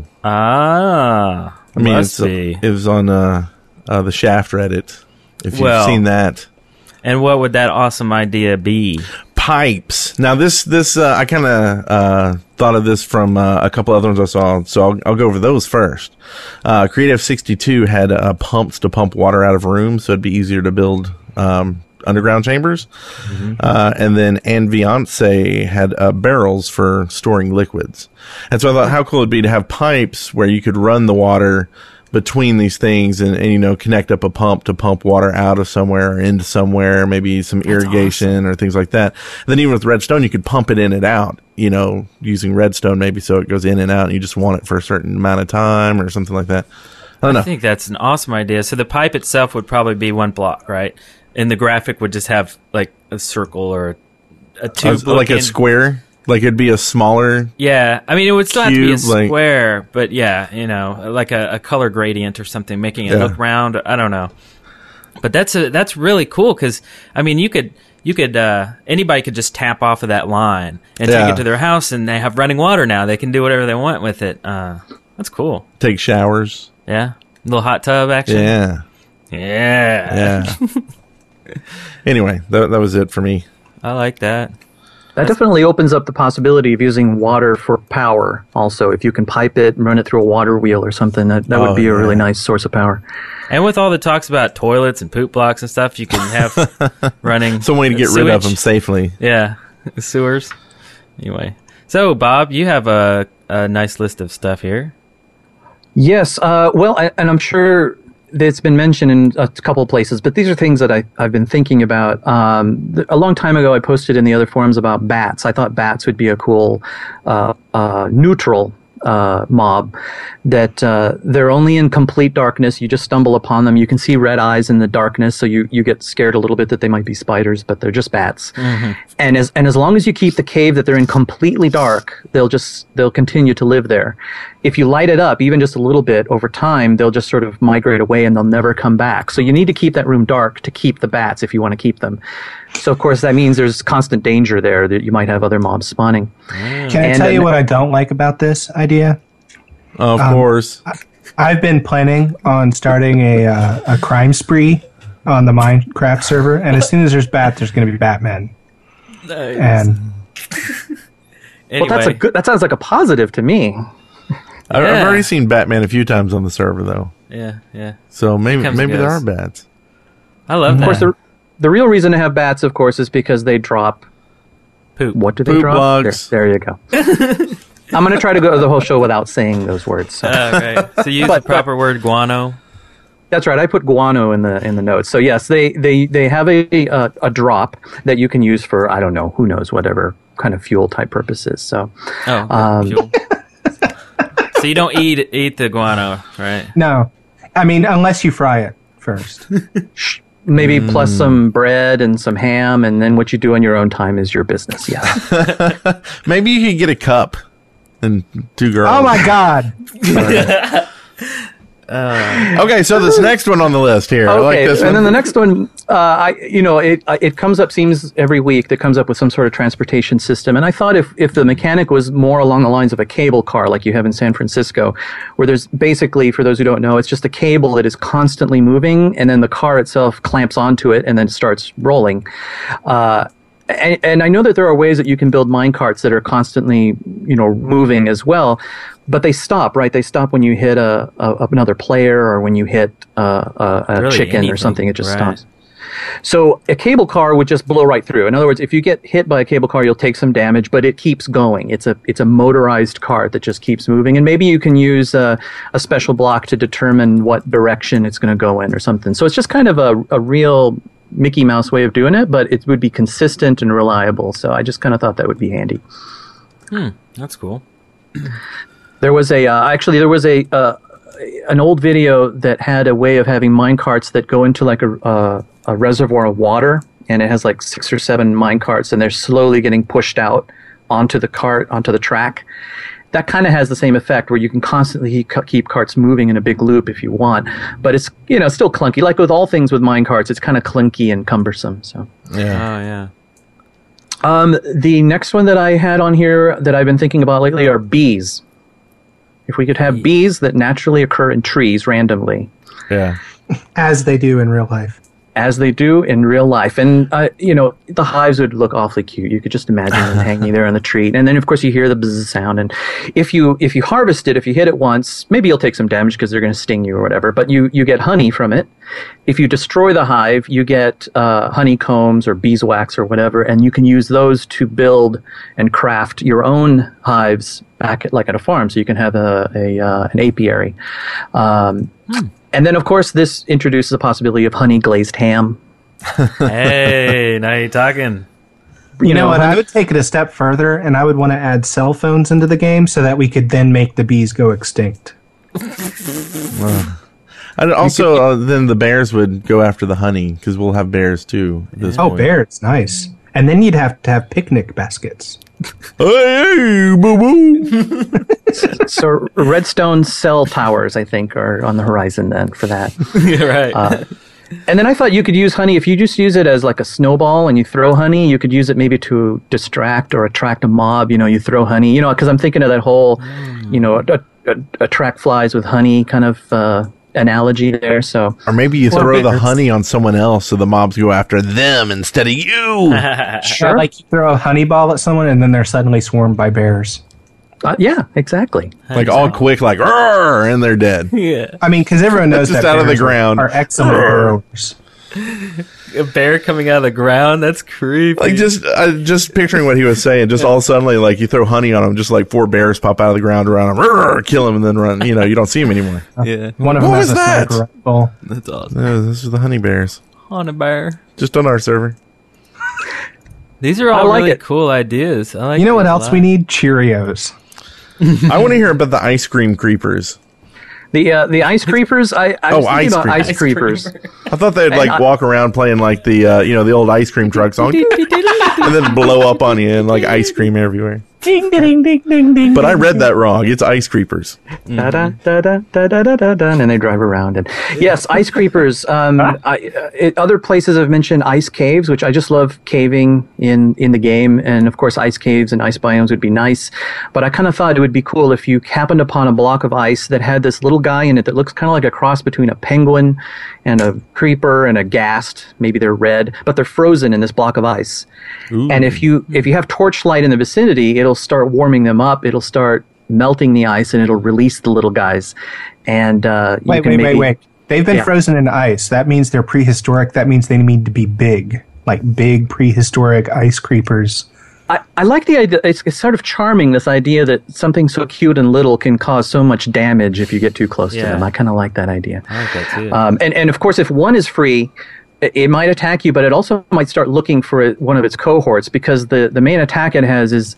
Ah, I mean, must be. it was on the Shaft Reddit. If you've Well, seen that. And what would that awesome idea be? Pipes. Now, this I kind of thought of this from a couple other ones I saw, so I'll go over those first. Creative 62 had pumps to pump water out of rooms, so it'd be easier to build underground chambers. And then Anviance had barrels for storing liquids. And so I thought how cool it'd be to have pipes where you could run the water between these things and connect up a pump to pump water out of somewhere or into somewhere, maybe some irrigation or things like that. And then even with redstone, you could pump it in and out, using redstone maybe so it goes in and out and you just want it for a certain amount of time or something like that. I don't know. I think that's an awesome idea. So the pipe itself would probably be one block, right? And the graphic would just have like a circle or a tube, like a square. Like it'd be a smaller. Yeah, I mean it would still have to be a cube, like- square, but yeah, like a color gradient or something, making it Yeah. look round. I don't know, but that's really cool because I mean you could anybody could just tap off of that line and take Yeah. it to their house, and they have running water now. They can do whatever they want with it. That's cool. Take showers. Yeah, little hot tub action. Yeah. Yeah. Anyway, that was it for me. I like that. That definitely opens up the possibility of using water for power also. If you can pipe it and run it through a water wheel or something, that would be a really nice source of power. And with all the talks about toilets and poop blocks and stuff, you can have running Some way to get rid of them sewage. safely. Yeah, sewers. Anyway, so Bob, you have a nice list of stuff here. Yes, and I'm sure it's been mentioned in a couple of places, but these are things that I've been thinking about. A long time ago, I posted in the other forums about bats. I thought bats would be a cool neutral mob, that they're only in complete darkness. You just stumble upon them. You can see red eyes in the darkness, so you get scared a little bit that they might be spiders, but they're just bats. And as long as you keep the cave that they're in completely dark, they'll continue to live there. If you light it up even just a little bit over time, they'll just sort of migrate away and they'll never come back. So you need to keep that room dark to keep the bats if you want to keep them. So of course that means there's constant danger there that you might have other mobs spawning. Can I And tell you what I don't like about this idea? Of course. I've been planning on starting a crime spree on the Minecraft server, and as soon as there's bats, there's going to be Batman. And Anyway, Well, that sounds like a positive to me. I've Yeah. already seen Batman a few times on the server, though. yeah. So maybe Comes and there goes. are bats. I love Of that. course, the real reason to have bats, of course, is because they drop. Poop. What do they Poop drop? bugs. There you go. I'm going to try to go the whole show without saying those words. So. Right. So use the proper word, guano. That's right. I put guano in the notes. So yes, they have a drop that you can use for, I don't know, who knows, whatever kind of fuel type purposes. So Fuel. So you don't eat the guano, right? no, I mean, unless you fry it first. maybe plus some bread and some ham, and then what you do on your own time is your business. Yeah. Maybe you could get a cup and two girls. Oh my God! Okay, so this next one on the list here. I like this one. And then the next one, it comes up, seems every week that comes up with some sort of transportation system. And I thought if the mechanic was more along the lines of a cable car like you have in San Francisco, where there's basically, for those who don't know, it's just a cable that is constantly moving, and then the car itself clamps onto it and then starts rolling. And I know that there are ways that you can build minecarts that are constantly, moving as well, but they stop, right? They stop when you hit another player or when you hit a Really chicken anything. or something. It just Right. stops. So a cable car would just blow right through. In other words, if you get hit by a cable car, you'll take some damage, but it keeps going. It's a motorized cart that just keeps moving, and maybe you can use a special block to determine what direction it's going to go in or something. So it's just kind of a real Mickey Mouse way of doing it, but it would be consistent and reliable. So I just kind of thought that would be handy. That's cool. There was an old video that had a way of having mine carts that go into like a reservoir of water, and it has like 6 or 7 mine carts, and they're slowly getting pushed out onto the track. That kind of has the same effect where you can constantly keep carts moving in a big loop if you want, but it's still clunky. Like with all things with mine carts, it's kind of clunky and cumbersome. So Yeah. Oh, yeah. the next one that I had on here that I've been thinking about lately are bees. If we could have bees that naturally occur in trees randomly, Yeah. As they do in real life. as they do in real life. And, the hives would look awfully cute. You could just imagine them hanging there on the tree. And then, of course, you hear the buzz sound. And if you harvest it, if you hit it once, maybe you'll take some damage because they're going to sting you or whatever. But you get honey from it. If you destroy the hive, you get honeycombs or beeswax or whatever. And you can use those to build and craft your own hives back at a farm. So you can have an apiary. And then, of course, this introduces the possibility of honey glazed ham. Hey, now you're talking. You know what? I would take it a step further, and I would want to add cell phones into the game so that we could then make the bees go extinct. And also, then the bears would go after the honey because we'll have bears too. At this Oh, point. bears, nice. And then you'd have to have picnic baskets. Hey, boo boo. So redstone cell towers, I think, are on the horizon then for that. Yeah, right. And then I thought you could use honey, if you just use it as like a snowball and you throw honey, you could use it maybe to distract or attract a mob. You throw honey, because I'm thinking of that whole, attract flies with honey kind of analogy there. So, Or maybe you Or throw the bears. honey on someone else so the mobs go after them instead of you. sure. Like you throw a honey ball at someone, and then they're suddenly swarmed by bears. Yeah, exactly. Like all quick, like, "Rrr," and they're dead. Yeah. I mean, because everyone knows Just that out of the bears ground. are excellent burrowers. A bear coming out of the ground? That's creepy. Like just picturing what he was saying. Just all suddenly, like you throw honey on him, just like 4 bears pop out of the ground around him, "Rrr," kill him, and then run. You don't see him anymore. Yeah. One of What them has was a that? sniper rifle. That's awesome. Those are the honey bears. On a bear. Just on our server. These are I all like really it. cool ideas. I like You know what these a else lot. we need? Cheerios. I want to hear about the ice cream creepers. The ice creepers, I was thinking ice about cream. ice creepers. I thought they'd like walk around playing like the the old ice cream truck song, and then blow up on you and like ice cream everywhere. Ding, ding, ding, ding, ding. But I read that wrong. It's ice creepers. Da, da, da, da, da, da, da, da, and they drive around. And yes, ice creepers. Other places have mentioned ice caves, which I just love caving in the game. And of course, ice caves and ice biomes would be nice. But I kind of thought it would be cool if you happened upon a block of ice that had this little guy in it that looks kind of like a cross between a penguin and a creeper and a ghast. Maybe they're red, but they're frozen in this block of ice. Ooh. And if you have torchlight in the vicinity, it'll start warming them up. It'll start melting the ice, and it'll release the little guys. And Wait. They've been frozen in ice. That means they're prehistoric. That means they need to be big, like big prehistoric ice creepers. I like the idea. It's sort of charming, this idea that something so cute and little can cause so much damage if you get too close to them. I kind of like that idea. I like that too. And of course, if one is free, it might attack you, but it also might start looking for one of its cohorts, because the main attack it has is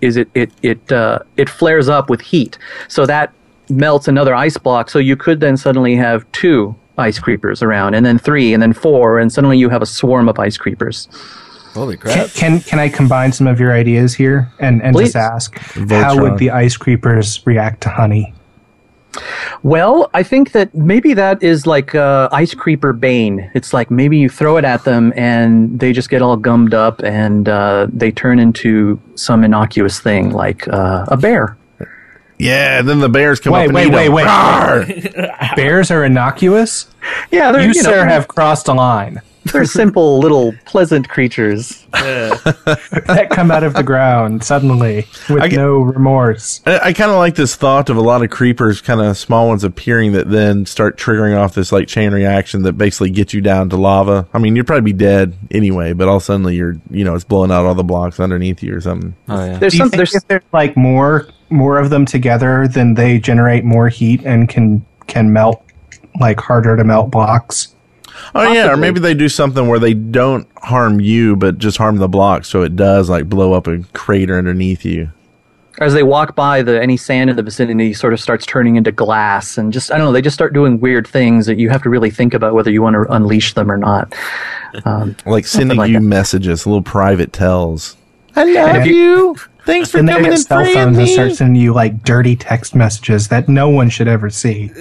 it flares up with heat, so that melts another ice block. So you could then suddenly have 2 ice creepers around, and then 3, and then 4, and suddenly you have a swarm of ice creepers. Holy crap. Can I combine some of your ideas here and Please. just ask, Voltron. how would the ice creepers react to honey? Well, I think that maybe that is like Ice Creeper Bane. It's like maybe you throw it at them and they just get all gummed up and they turn into some innocuous thing like a bear. Yeah, then the bears come up and eat wait. them. Bears are innocuous? Yeah, they're, You, sir, have crossed a line. they're simple little pleasant creatures. That come out of the ground suddenly with no remorse. I kind of like this thought of a lot of creepers, kind of small ones appearing that then start triggering off this like chain reaction that basically gets you down to lava. I mean, you'd probably be dead anyway, but all of a sudden it's blowing out all the blocks underneath you or something. Oh yeah. There's Do you think if there's like more of them together, then they generate more heat and can melt like harder to melt blocks? Oh yeah, or Possibly. maybe they do something where they don't harm you, but just harm the block, so it does like blow up a crater underneath you. As they walk by, any sand in the vicinity sort of starts turning into glass, and just I don't know, they just start doing weird things that you have to really think about whether you want to unleash them or not. Like sending like you that. messages, little private tells. I love you. Thanks for Then they coming get and cell freeing phones and me. start sending you like dirty text messages that no one should ever see.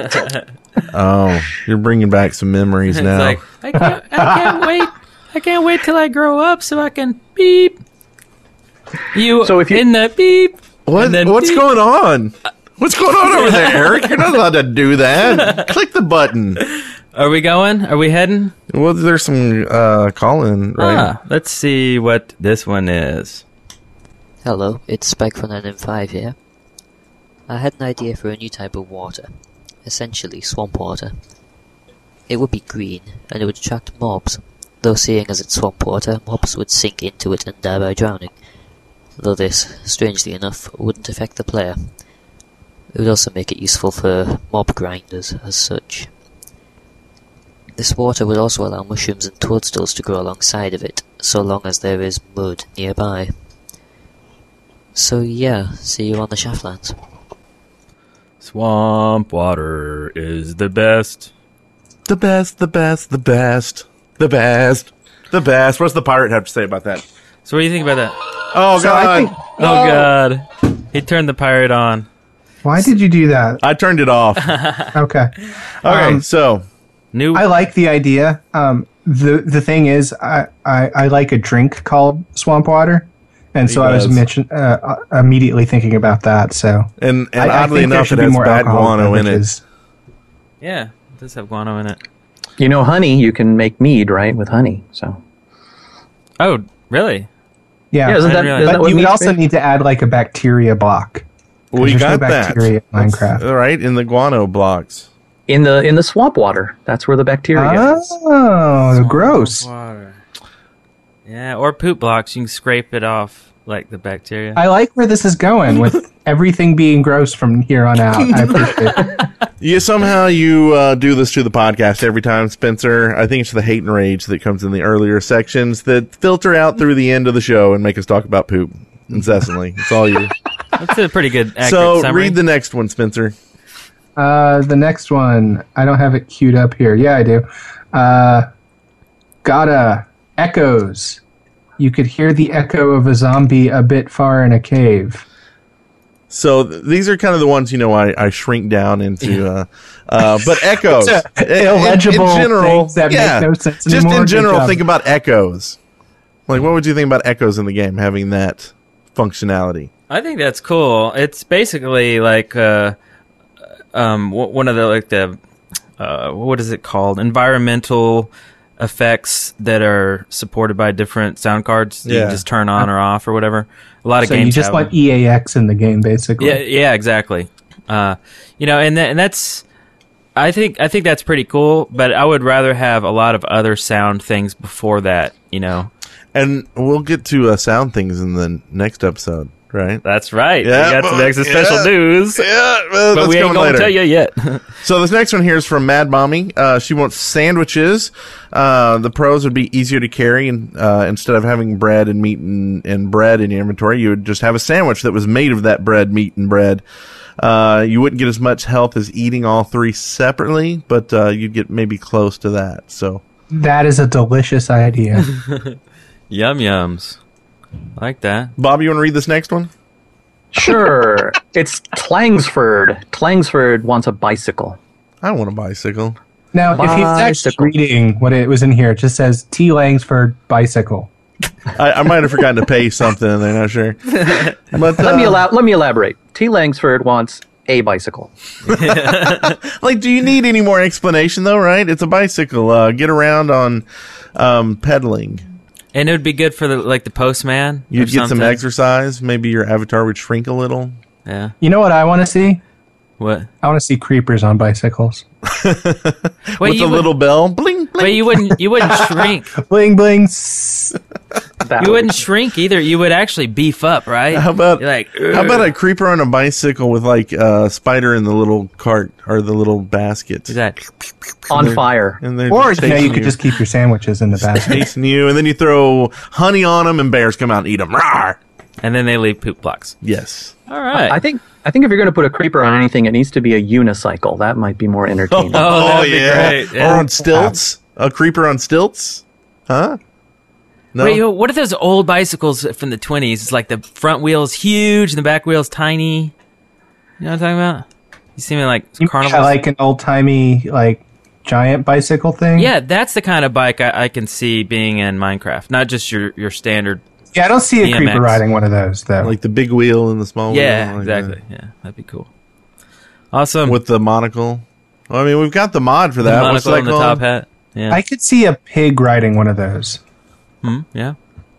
Oh, you're bringing back some memories It's now. like I can't wait. I can't wait till I grow up so I can beep. So if you- in the beep. and then What's beep. going on? What's going on over there, Eric? You're not allowed to do that. Click the button. Are we going? Are we heading? Well, there's some call-in, right? Let's see what this one is. Hello, it's Spike from NM5 here. I had an idea for a new type of water, essentially swamp water. It would be green, and it would attract mobs, though seeing as it's swamp water, mobs would sink into it and die by drowning. Though this, strangely enough, wouldn't affect the player. It would also make it useful for mob grinders as such. This water would also allow mushrooms and toadstools to grow alongside of it, so long as there is mud nearby. So yeah, see you on the Shaftlands. Swamp water is the best. The best, the best, the best, the best, the best. What's the pirate have to say about that? So what do you think about that? Oh, So I think, Oh God, he turned the pirate on. why did you do that? I turned it off. Okay. Okay, so New. I like the idea. The thing is, I like a drink called swamp water, and so I was immediately thinking about that. So and I oddly think there enough, should it be has more bad alcohol guano in it. beverages. Yeah, it does have guano in it. You know, honey, you can make mead, right, with honey. So Oh, really? Yeah, yeah, isn't that, realize- isn't that but what you would mead's also made? need to add like a bacteria block. We There's got no that. bacteria in Minecraft. All right, in the guano blocks. in the swamp water. That's where the bacteria is. Oh, gross. Water. Yeah, or poop blocks. You can scrape it off like the bacteria. I like where this is going with everything being gross from here on out. I appreciate it. Somehow you do this to the podcast every time, Spencer. I think it's the hate and rage that comes in the earlier sections that filter out through the end of the show and make us talk about poop incessantly. It's all you. That's a pretty good accurate So summary. read the next one, Spencer. The next one, I don't have it queued up here. Yeah, I do. Gotta echoes. You could hear the echo of a zombie a bit far in a cave. So these are kind of the ones, I shrink down into, but echoes. Illegible in general, things that make no sense just anymore. in Good general, job. think about echoes. Like, what would you think about echoes in the game, having that functionality? I think that's cool. It's basically like one of the what is it called? Environmental effects that are supported by different sound cards. You Yeah. can just turn on or off or whatever. A lot of So games you just have want them. EAX in the game, basically. Yeah, exactly. And that's. I think that's pretty cool, but I would rather have a lot of other sound things before that. And we'll get to sound things in the next episode, right? That's right. Yeah, we got some extra special news, Yeah, well, but that's we ain't coming gonna later. tell you yet. So this next one here is from Mad Mommy. She wants sandwiches. The pros would be easier to carry, and instead of having bread and meat and bread in your inventory, you would just have a sandwich that was made of that bread, meat, and bread. You wouldn't get as much health as eating all three separately, but you'd get maybe close to that. So That is a delicious idea. Yum yums. I like that. Bob, you want to read this next one? Sure. It's Tlangsford. Tlangsford wants a bicycle. I want a bicycle. Now, if he's actually Bicycle. reading what it was in here, it just says T. Langsford bicycle. I might have forgotten to pay something. I'm not sure. But Let me elaborate. T. Langsford wants a bicycle. like, do you need any more explanation though? Right? It's a bicycle. Get around on pedaling. And it would be good for the postman. or You'd get some something. exercise. Maybe your avatar would shrink a little. Yeah. You know what I want to see? What? I want to see creepers on bicycles. Wait, With a little bell. Bling, bling. Wait, you wouldn't shrink. Bling bling. That You would- wouldn't shrink either. You would actually beef up, right? How about You're like, how about a creeper on a bicycle with like a spider in the little cart or the little basket? that? on fire. And they're Or chasing you could just keep your sandwiches in the basket. chasing you, and then you throw honey on them, and bears come out and eat them. Rawr! And then they leave poop blocks. Yes. All right. I think if you're going to put a creeper on anything, it needs to be a unicycle. That might be more entertaining. Oh, that'd be great. Yeah. Or on stilts. A creeper on stilts? Huh? No. Wait, what are those old bicycles from the 20s? It's like the front wheel's huge and the back wheel's tiny. You know what I'm talking about? You see me like carnival. I like an old timey like giant bicycle thing. Yeah, that's the kind of bike I can see being in Minecraft. Not just your standard. Yeah, I don't see a BMX. creeper riding one of those though. like the big wheel and the small Yeah, wheel. like exactly. Yeah, that'd be cool. Awesome. With the monocle. Well, I mean, we've got the mod for the that. What's monocle that and the called? top hat. Yeah. I could see a pig riding one of those. Yeah.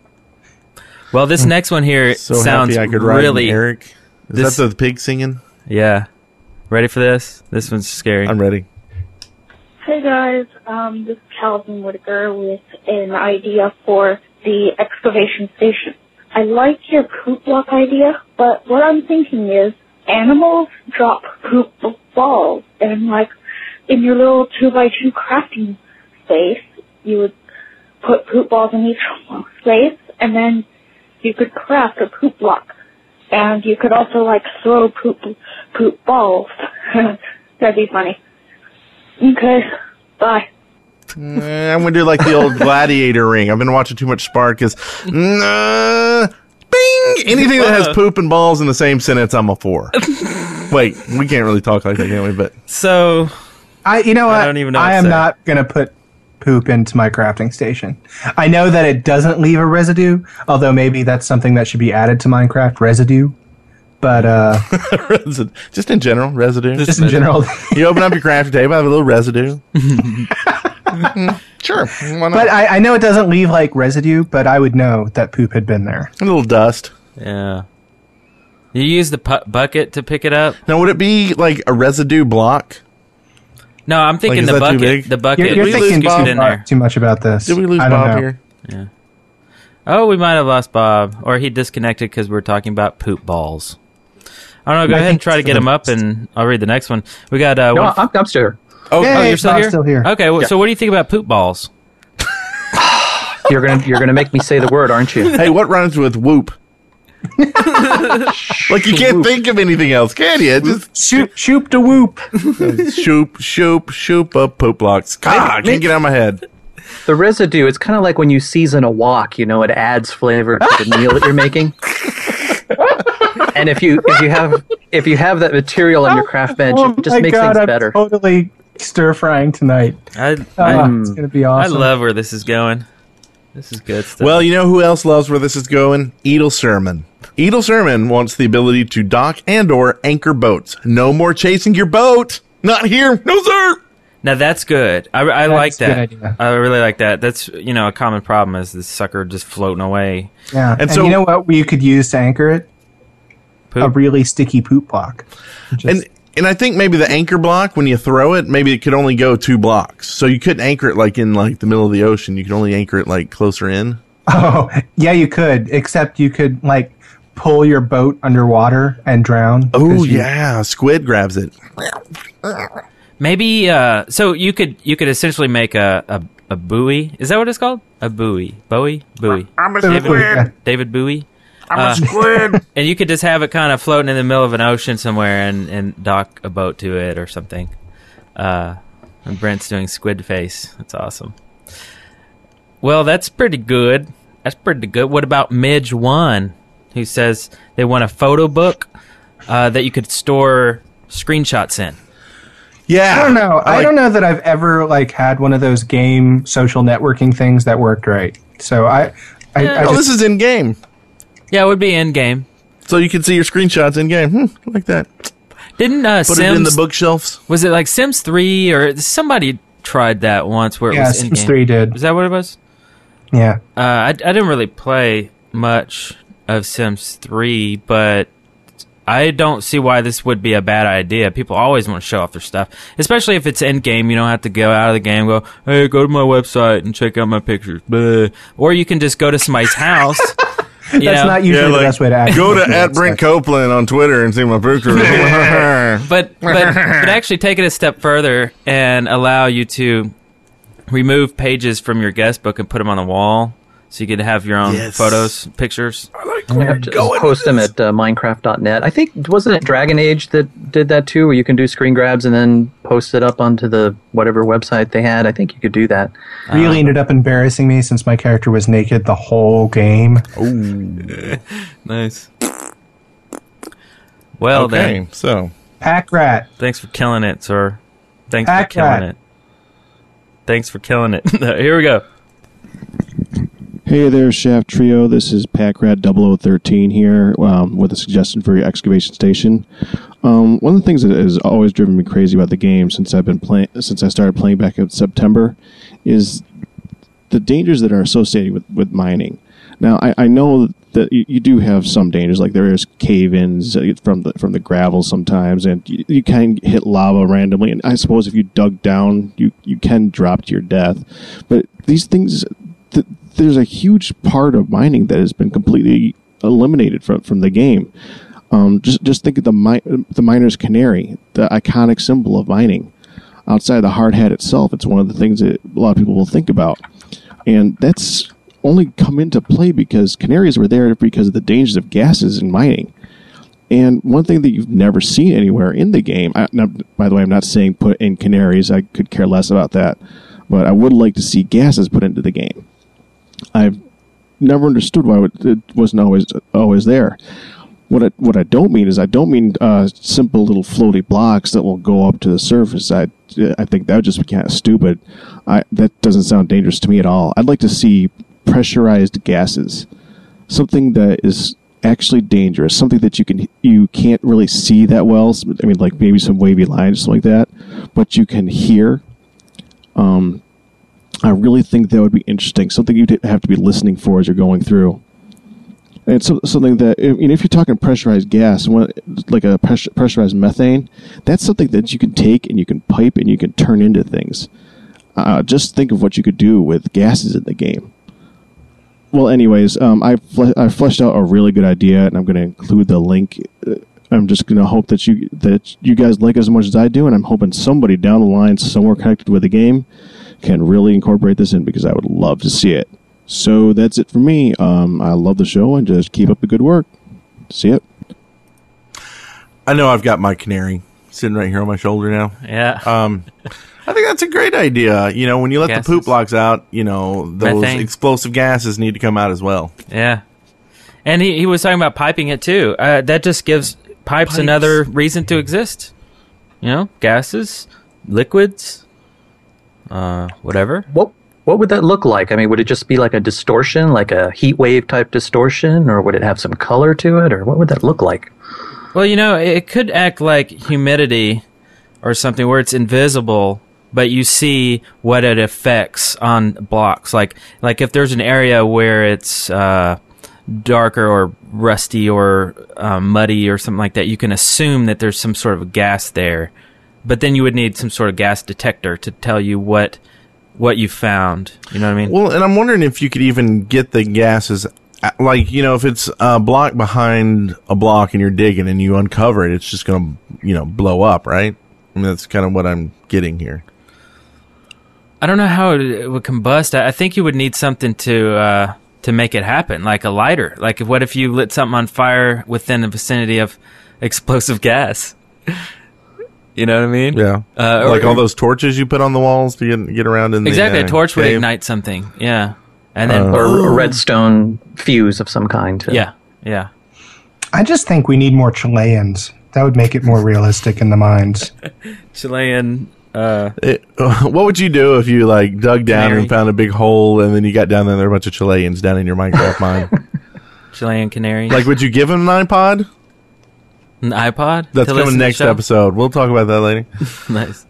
Well, this next one here So sounds happy I could ride really. Eric. Is this- that the pig singing? Yeah. Ready for this? This one's scary. I'm ready. Hey guys, this is Calvin Whitaker with an idea for the excavation station. I like your poop block idea, but what I'm thinking is animals drop poop balls, and like in your little 2x2 crafting space, you would put poop balls in each space, and then you could craft a poop block. And you could also like throw poop balls. That'd be funny. Okay, bye. I'm gonna do like the old gladiator ring. I've been watching too much Spartacus. Bing! Anything that has poop and balls in the same sentence, I'm a for. Wait, we can't really talk like that, can we? But So, You know what? I don't even know what I to am say. not going to put poop into my crafting station. I know that it doesn't leave a residue, although maybe that's something that should be added to Minecraft, residue. But just in general, residue. just in general. You open up your crafting table, have a little residue. Sure, why not? But I know it doesn't leave like residue, but I would know that poop had been there. A little dust. yeah. You use the bucket to pick it up? Now, would it be like a residue block? No, I'm thinking is the that too bucket. big? The bucket. You're we thinking lose Bob too, in there. too much about this. Did we lose I don't Bob know. here? Yeah. Oh, we might have lost Bob, or he disconnected because we were talking about poop balls. I don't know. Go I ahead and think try to it's get the him up, best. and I'll read the next one. We got No, one. I'm still here. Oh, Hey, you're still Bob's here. still here. Okay. Well, so what do you think about poop balls? You're gonna make me say the word, aren't you? Hey, what rhymes with whoop? Like you can't think of anything else, can you? Just Shoop to whoop. shoop up poop blocks. God, I can't get out of my head. The residue, it's kind of like when you season a wok, it adds flavor to the meal that you're making. And if you have that material on your craft bench, it just makes things I'm better. totally stir frying tonight. I It's gonna be awesome. love where this is going. This is good stuff. Well, you know who else loves where this is going? Edel Sermon. Edel Sermon wants the ability to dock and/or anchor boats. No more chasing your boat. Not here. No, sir. now that's good. I like a good that. idea. I really like that. That's a common problem is this sucker just floating away. Yeah, And and so- you know what you could use to anchor it? Poop. A really sticky poop block. Just- And I think maybe the anchor block, when you throw it, maybe it could only go 2 blocks. So you couldn't anchor it like in like the middle of the ocean. You could only anchor it like closer in. Oh, yeah, you could. Except you could like pull your boat underwater and drown. Oh because you- yeah, squid grabs it. Maybe so you could essentially make a buoy. Is that what it's called? A buoy. Bowie? Buoy. I'm a Yeah. David Bowie. I'm a squid. And you could just have it kind of floating in the middle of an ocean somewhere and dock a boat to it or something. And Brent's doing squid face. That's awesome. Well, that's pretty good. That's pretty good. What about Midge 1? who says they want a photo book that you could store screenshots in. Yeah. I don't know. I don't know that I've ever had one of those game social networking things that worked right. So this is in game. Yeah, it would be in game. So you can see your screenshots in game. Like that. Didn't Put Sims it in the bookshelves? Was it like Sims 3 or somebody tried that once where it was in game? Sims 3 did. Is that what it was? Yeah. I didn't really play much of Sims 3, but I don't see why this would be a bad idea. People always want to show off their stuff, especially if it's in game. You don't have to go out of the game and go, hey, go to my website and check out my pictures. Blah. Or you can just go to somebody's house. That's not usually the best way to act. Go to @Brent_Copeland on Twitter and see my pictures. but actually take it a step further and allow you to remove pages from your guest book and put them on the wall. So you could have your own photos, pictures. I like just post them at Minecraft.net. I think, wasn't it Dragon Age that did that too, where you can do screen grabs and then post it up onto the whatever website they had? I think you could do that. Really ended up embarrassing me since my character was naked the whole game. Ooh. Nice. Well, okay, then. So. Pack Rat. Thanks for killing it, sir. Thanks Pack for killing Rat. it. Thanks for killing it. Here we go. Hey there, Shaft Trio. This is Packrat 0013 here with a suggestion for your excavation station. One of the things that has always driven me crazy about the game since I started playing back in September is the dangers that are associated with mining. Now, I know that you do have some dangers, like there is cave-ins from the gravel sometimes, and you can hit lava randomly. And I suppose if you dug down, you can drop to your death. But these things. There's a huge part of mining that has been completely eliminated from the game. Just think of the miner's canary, the iconic symbol of mining. Outside the hard hat itself, it's one of the things that a lot of people will think about. And that's only come into play because canaries were there because of the dangers of gases in mining. And one thing that you've never seen anywhere in the game, by the way, I'm not saying put in canaries, I could care less about that, but I would like to see gases put into the game. I've never understood why it wasn't always there. What I don't mean is simple little floaty blocks that will go up to the surface. I think that would just be kind of stupid. That doesn't sound dangerous to me at all. I'd like to see pressurized gases, something that is actually dangerous, something that you can't really see that well. I mean, like maybe some wavy lines, something like that, but you can hear. I really think that would be interesting. Something you'd have to be listening for as you're going through. And it's something that, if you're talking pressurized gas, like a pressurized methane, that's something that you can take and you can pipe and you can turn into things. Just think of what you could do with gases in the game. Well, anyways, I fleshed out a really good idea, and I'm going to include the link. I'm just going to hope that you guys like it as much as I do, and I'm hoping somebody down the line, somewhere connected with the game, can really incorporate this in, because I would love to see it. So that's it for me. I love the show, and just keep up the good work. See it. I know I've got my canary sitting right here on my shoulder now. Yeah. I think that's a great idea. When you let the poop blocks out, those Methane. explosive gases need to come out as well. Yeah. And he was talking about piping it too. That just gives pipes another reason to exist. Gases, liquids, whatever. What would that look like? I mean, would it just be like a distortion, like a heat wave type distortion, or would it have some color to it, or what would that look like? Well, it could act like humidity or something where it's invisible, but you see what it affects on blocks. Like if there's an area where it's darker or rusty or muddy or something like that, you can assume that there's some sort of gas there. But then you would need some sort of gas detector to tell you what you found. You know what I mean? Well, and I'm wondering if you could even get the gases, if it's a block behind a block and you're digging and you uncover it, it's just going to, blow up, right? I mean, that's kind of what I'm getting here. I don't know how it would combust. I think you would need something to make it happen, like a lighter. Like, what if you lit something on fire within the vicinity of explosive gas? You know what I mean? Yeah. Like all those torches you put on the walls to get around in exactly, the a torch would cave. ignite something. Yeah. And then or a redstone fuse of some kind. Yeah. I just think we need more Chileans. That would make it more realistic in the mines. Chilean. What would you do if you like dug down Canary. and found a big hole, and then you got down there and there were a bunch of Chileans down in your Minecraft mine? Chilean canaries. Like, would you give them an iPod? An iPod? That's to listen coming to the next show? episode. We'll talk about that later. Nice.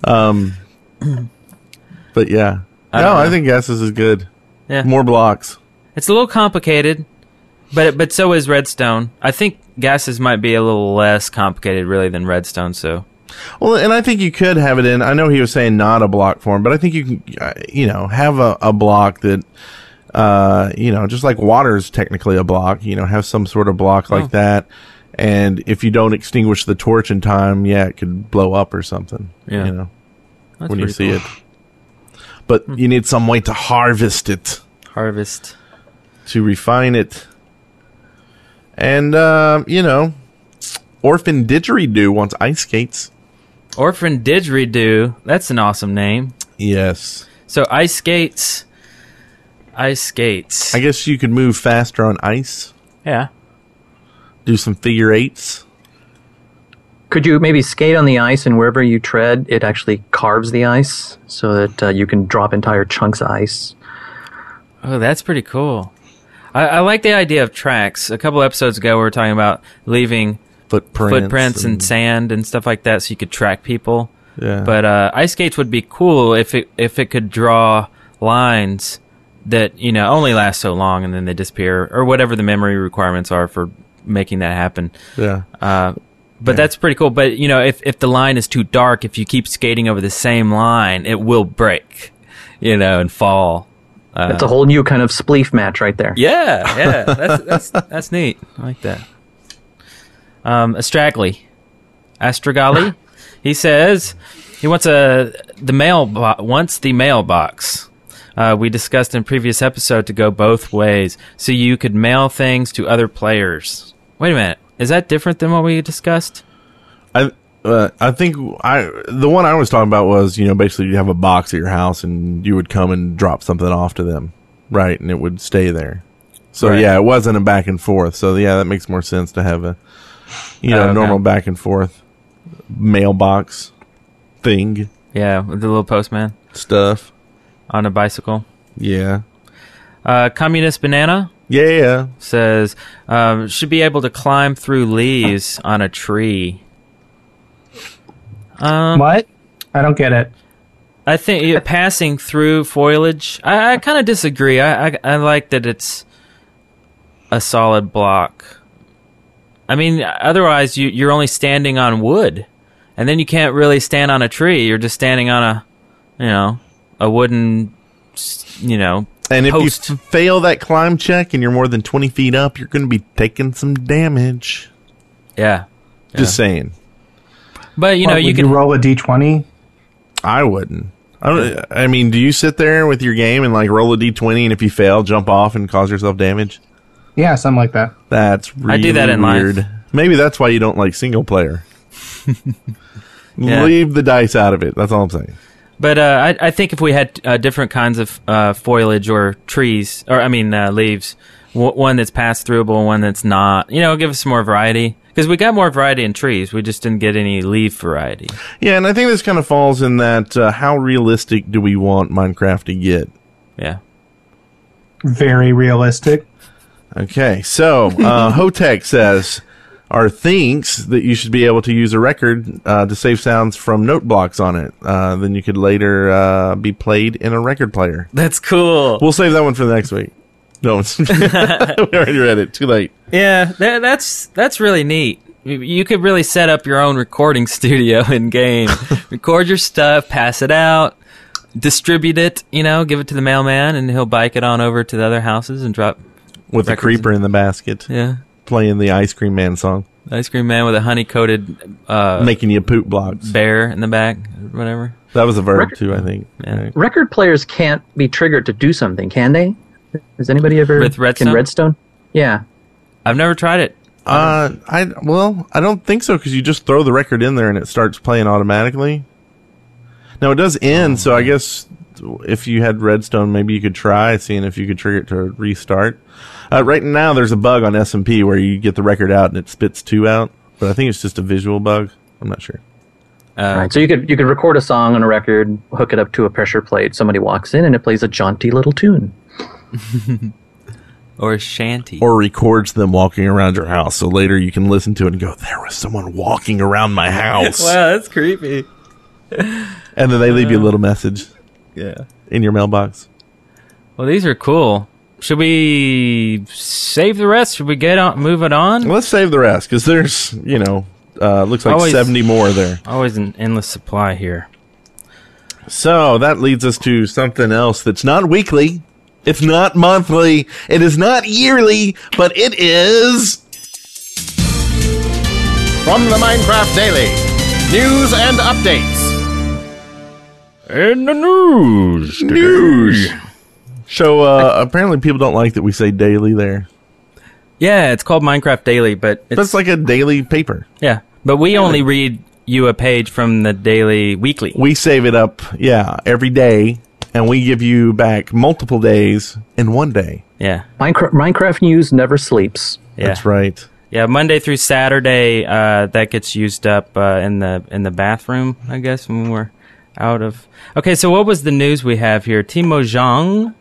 But yeah, I think gases is good. Yeah. More blocks. It's a little complicated, but so is redstone. I think gases might be a little less complicated, really, than redstone. So, Well, and I think you could have it in. I know he was saying not a block form, but I think you can, have a block that, just like water is technically a block. Have some sort of block like that. And if you don't extinguish the torch in time, it could blow up or something. Yeah. That's when you pretty see cool. it. But you need some way to harvest it. To refine it. And, Orphan Didgeridoo wants ice skates. Orphan Didgeridoo. That's an awesome name. Yes. So ice skates. Ice skates. I guess you could move faster on ice. Yeah. Do some figure eights. Could you maybe skate on the ice, and wherever you tread, it actually carves the ice so that you can drop entire chunks of ice? Oh, that's pretty cool. I like the idea of tracks. A couple episodes ago, we were talking about leaving footprints and sand and stuff like that, so you could track people. Yeah. But ice skates would be cool if it could draw lines that only last so long and then they disappear, or whatever the memory requirements are for making that happen. Yeah. But that's pretty cool. But if the line is too dark, if you keep skating over the same line, it will break, and fall. That's a whole new kind of spleef match right there. Yeah, that's neat. I like that. Astragali, he says he wants the mailbox. We discussed in previous episode to go both ways, so you could mail things to other players. Wait a minute, is that different than what we discussed? I think the one I was talking about was, basically you have a box at your house and you would come and drop something off to them, right? And it would stay there. So Right. it wasn't a back and forth. So that makes more sense to have a, Okay. normal back and forth mailbox thing. Yeah, with the little postman Stuff. on a bicycle. Yeah. Communist Banana Yeah. says should be able to climb through leaves on a tree. What? I don't get it. I think passing through foliage. I kind of disagree. I like that it's a solid block. I mean, otherwise you're only standing on wood, and then you can't really stand on a tree. You're just standing on a wooden, And if post. you fail that climb check and you're more than 20 feet up, you're going to be taking some damage. Yeah. Just saying. But you Would can roll a d20. I wouldn't. I mean, do you sit there with your game and like roll a d20, and if you fail, jump off and cause yourself damage? Yeah, something like that. That's really I do that in weird. life. Maybe that's why you don't like single player. Yeah. Leave the dice out of it. That's all I'm saying. But I think if we had different kinds of foliage or trees, or leaves, one that's pass throughable and one that's not, give us some more variety. Because we got more variety in trees, we just didn't get any leaf variety. Yeah, and I think this kind of falls in that how realistic do we want Minecraft to get? Yeah. Very realistic. Okay, so Hotech says, thinks that you should be able to use a record to save sounds from note blocks on it. Then you could later be played in a record player. That's cool. We'll save that one for the next week. No, we already read it. Too late. Yeah, that's really neat. You could really set up your own recording studio in game. Record your stuff, pass it out, distribute it, give it to the mailman, and he'll bike it on over to the other houses and drop With the records creeper in the basket. Yeah. Playing the Ice Cream Man song. Ice Cream Man with a honey-coated making you poop blocks. Bear in the back, whatever. That was a verb, too, I think. Yeah. Right. Record players can't be triggered to do something, can they? Has anybody ever With Redstone? in Redstone? Yeah. I've never tried it. I don't think so, because you just throw the record in there and it starts playing automatically. Now, it does end, so I guess if you had Redstone, maybe you could try seeing if you could trigger it to restart. Right now, there's a bug on SMP where you get the record out and it spits 2 out, but I think it's just a visual bug. I'm not sure. Right, so you could record a song on a record, hook it up to a pressure plate. Somebody walks in and it plays a jaunty little tune, or a shanty, or records them walking around your house. So later you can listen to it and go, "There was someone walking around my house." Wow, that's creepy. And then they leave you a little message, in your mailbox. Well, these are cool. Should we save the rest? Should we move it on? Let's save the rest, because there's, looks like 70 more there. Always an endless supply here. So that leads us to something else that's not weekly, it's not monthly, it is not yearly, but it is... From the Minecraft Daily, news and updates. In the news. So apparently people don't like that we say daily there. Yeah, it's called Minecraft Daily, but it's like a daily paper. Yeah, but we only read you a page from the daily weekly. We save it up, every day, and we give you back multiple days in one day. Yeah. Minecraft news never sleeps. Yeah. That's right. Yeah, Monday through Saturday, that gets used up in the bathroom, I guess, when we're out of... Okay, so what was the news we have here? Team Mojang.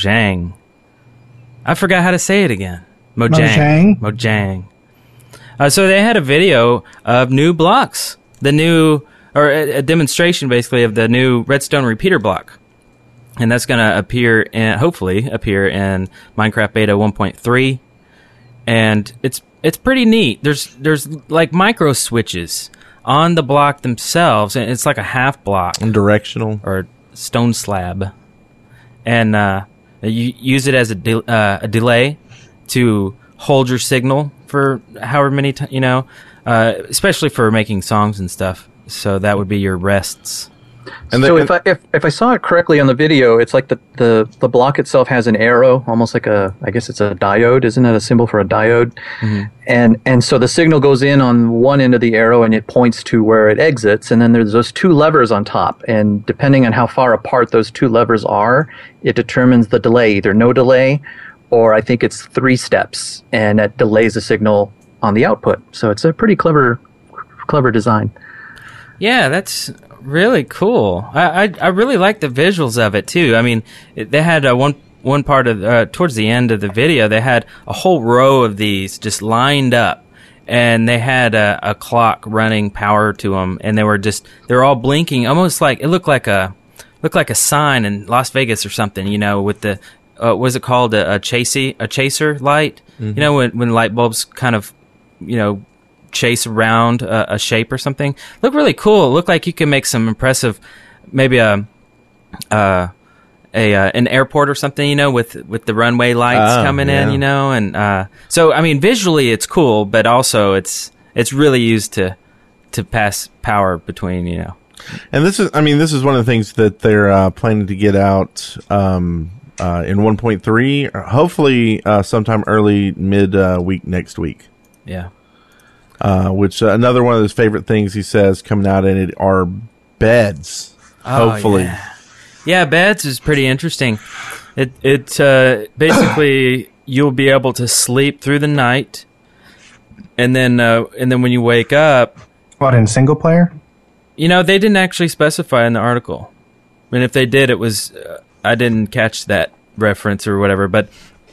I forgot how to say it again. Mojang. So they had a video of new blocks. A demonstration, basically, of the new Redstone repeater block. And that's going to hopefully appear in Minecraft Beta 1.3. And it's pretty neat. There's like micro switches on the block themselves, and it's like a half block. And directional. Or stone slab. And you use it as a delay to hold your signal for however many times, especially for making songs and stuff. So that would be your rests. And so if I saw it correctly on the video, it's like the block itself has an arrow, almost like I guess it's a diode. Isn't that a symbol for a diode? Mm-hmm. And so the signal goes in on one end of the arrow and it points to where it exits. And then there's those 2 levers on top. And depending on how far apart those 2 levers are, it determines the delay, either no delay or I think it's 3 steps. And that delays the signal on the output. So it's a pretty clever design. Yeah, that's really cool. I really like the visuals of it too. I mean, they had one part of towards the end of the video, they had a whole row of these just lined up, and they had a clock running power to them, and they're all blinking, almost like it looked like a sign in Las Vegas or something, with the what's it called, a chaser light, mm-hmm. When light bulbs kind of chase around a shape or something. Looked really cool. It looked like you can make some impressive, maybe an airport or something, with the runway lights coming in, and so I mean visually it's cool, but also it's really used to pass power between, And this is one of the things that they're planning to get out in 1.3, hopefully sometime early mid week next week. Yeah. Which another one of his favorite things he says coming out in it are beds. Hopefully, yeah, beds is pretty interesting. It basically you'll be able to sleep through the night, and then when you wake up, what, in single player? They didn't actually specify in the article. I mean, if they did, it was I didn't catch that reference or whatever. But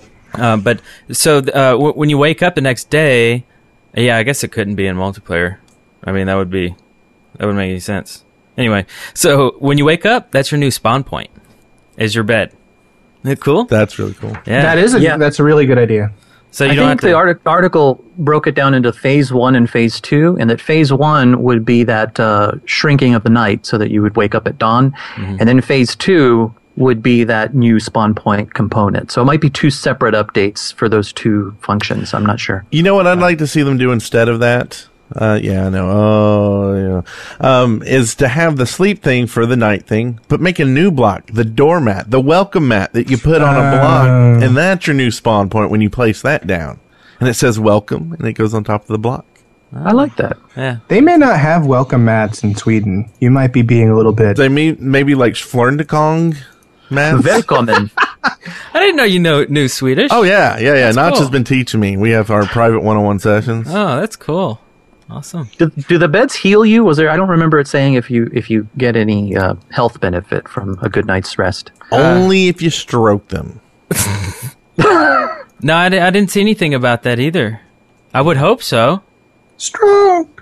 so when you wake up the next day. Yeah, I guess it couldn't be in multiplayer. I mean, that wouldn't make any sense. Anyway, so when you wake up, that's your new spawn point, is your bed. Isn't it cool? That's really cool. Yeah. That's a really good idea. So I think the article broke it down into phase 1 and phase 2, and that phase 1 would be that shrinking of the night so that you would wake up at dawn, mm-hmm. and then phase 2 would be that new spawn point component. So it might be 2 separate updates for those 2 functions. I'm not sure. You know what I'd like to see them do instead of that? Yeah, I know. Is to have the sleep thing for the night thing, but make a new block, the doormat, the welcome mat that you put on a block, and that's your new spawn point when you place that down. And it says welcome, and it goes on top of the block. I like that. Yeah. They may not have welcome mats in Sweden. You might be being a little bit... They maybe like Flörndekong. Mats? Välkommen. I didn't know you knew Swedish. Oh, yeah. Notch cool. has been teaching me. We have our private one-on-one sessions. Oh, that's cool. Awesome. Do the beds heal you? Was there? I don't remember it saying if you get any health benefit from a good night's rest. Only if you stroke them. No, I didn't see anything about that either. I would hope so. Stroke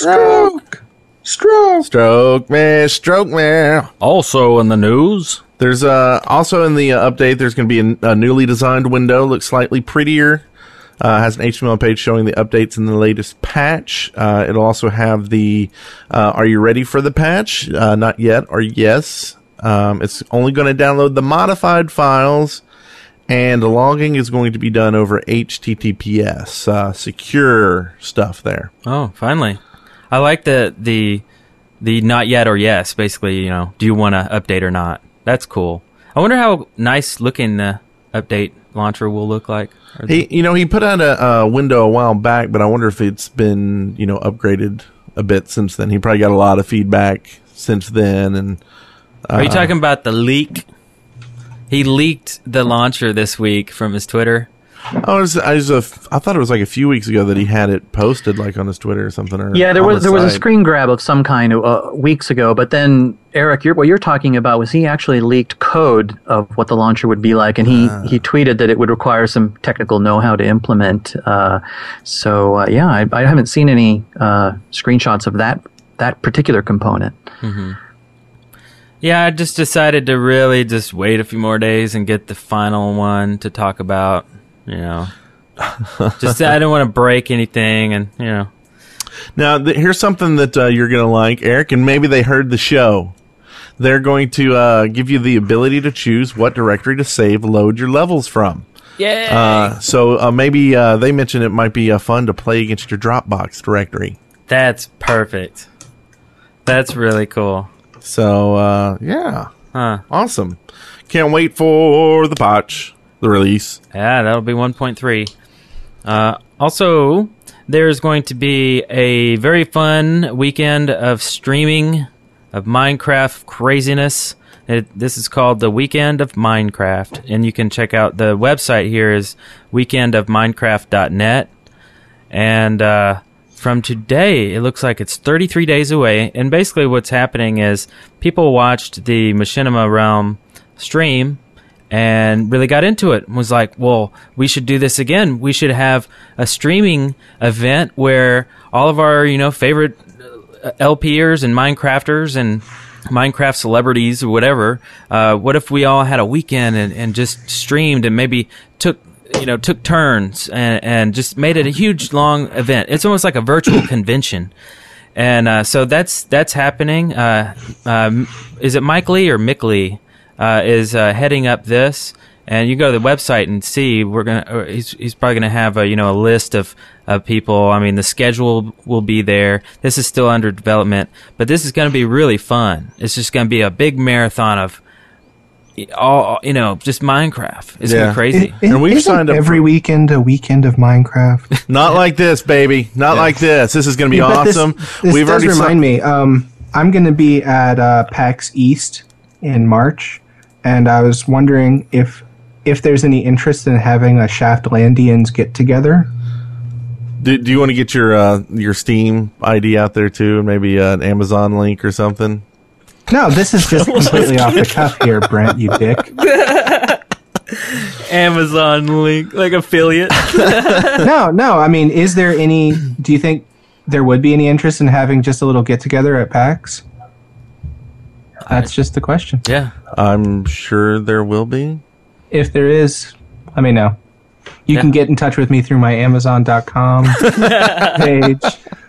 Stroke me. Also in the news. There's also in the update, there's going to be a newly designed window, looks slightly prettier. Has an HTML page showing the updates in the latest patch. It'll also have the are you ready for the patch? Not yet or yes. It's only going to download the modified files, and the logging is going to be done over HTTPS. Secure stuff there. Oh, finally. I like the not yet or yes, basically, do you want to update or not? That's cool. I wonder how nice looking the update launcher will look like. He put out a window a while back, but I wonder if it's been, upgraded a bit since then. He probably got a lot of feedback since then. And are you talking about the leak? He leaked the launcher this week from his Twitter. I thought it was like a few weeks ago that he had it posted, like on his Twitter or something. Or yeah, there was a screen grab of some kind weeks ago. But then, Eric, what you're talking about was he actually leaked code of what the launcher would be like, and he tweeted that it would require some technical know-how to implement. I haven't seen any screenshots of that particular component. Mm-hmm. Yeah, I just decided to really just wait a few more days and get the final one to talk about. Just I don't want to break anything, and Now, here's something that you're going to like, Eric, and maybe they heard the show. They're going to give you the ability to choose what directory to load your levels from. Yeah. So maybe they mentioned it might be fun to play against your Dropbox directory. That's perfect. That's really cool. So, yeah. Awesome. Can't wait for the patch. The release. Yeah, that'll be 1.3. Also, there's going to be a very fun weekend of streaming of Minecraft craziness. This is called the Weekend of Minecraft, and you can check out the website here is weekendofminecraft.net. And from today, it looks like it's 33 days away. And basically what's happening is people watched the Machinima Realm stream and really got into it. Was like, well, we should do this again. We should have a streaming event where all of our, favorite LPers and Minecrafters and Minecraft celebrities or whatever, what if we all had a weekend and just streamed and maybe took turns and just made it a huge, long event. It's almost like a virtual convention. And so that's happening. Is it Mike Lee or Mick Lee? Is heading up this, and you go to the website and see he's probably gonna have a list of people. I mean, the schedule will be there. This is still under development, but this is gonna be really fun. It's just gonna be a big marathon of all just Minecraft. It's gonna be crazy. And we've signed up every weekend a weekend of Minecraft. Not like this, baby. Not like this. This is gonna be awesome. This does remind me. I'm gonna be at PAX East in March. And I was wondering if there's any interest in having a Shaftlandians get together. Do you want to get your Steam ID out there too, and maybe an Amazon link or something? No, this is just completely off the cuff here, Brent. You dick. Amazon link, like affiliate. No. I mean, is there any? Do you think there would be any interest in having just a little get together at PAX? That's just the question. Yeah. I'm sure there will be. If there is, let me know. You can get in touch with me through my Amazon.com page.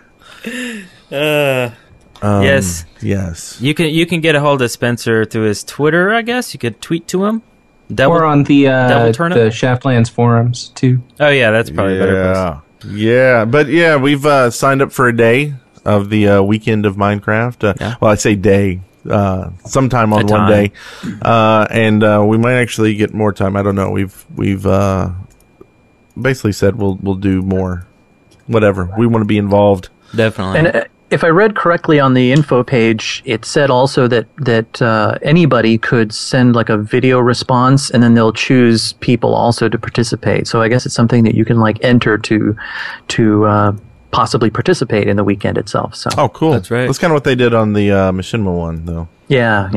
Yes. Yes. You can get a hold of Spencer through his Twitter, I guess. You could tweet to him. Or on the Shaftlands forums, too. Oh, yeah, that's probably a better place. Yeah, but yeah, we've signed up for a day of the Weekend of Minecraft. Well, I say day. Sometime on one day, and we might actually get more time. I don't know. We've basically said we'll do more. Whatever, we want to be involved. Definitely. if I read correctly on the info page, it said also that anybody could send like a video response, and then they'll choose people also to participate. So I guess it's something that you can like enter to possibly participate in the weekend itself. So Oh, cool. That's right. That's kind of what they did on the Machinima one, though. yeah.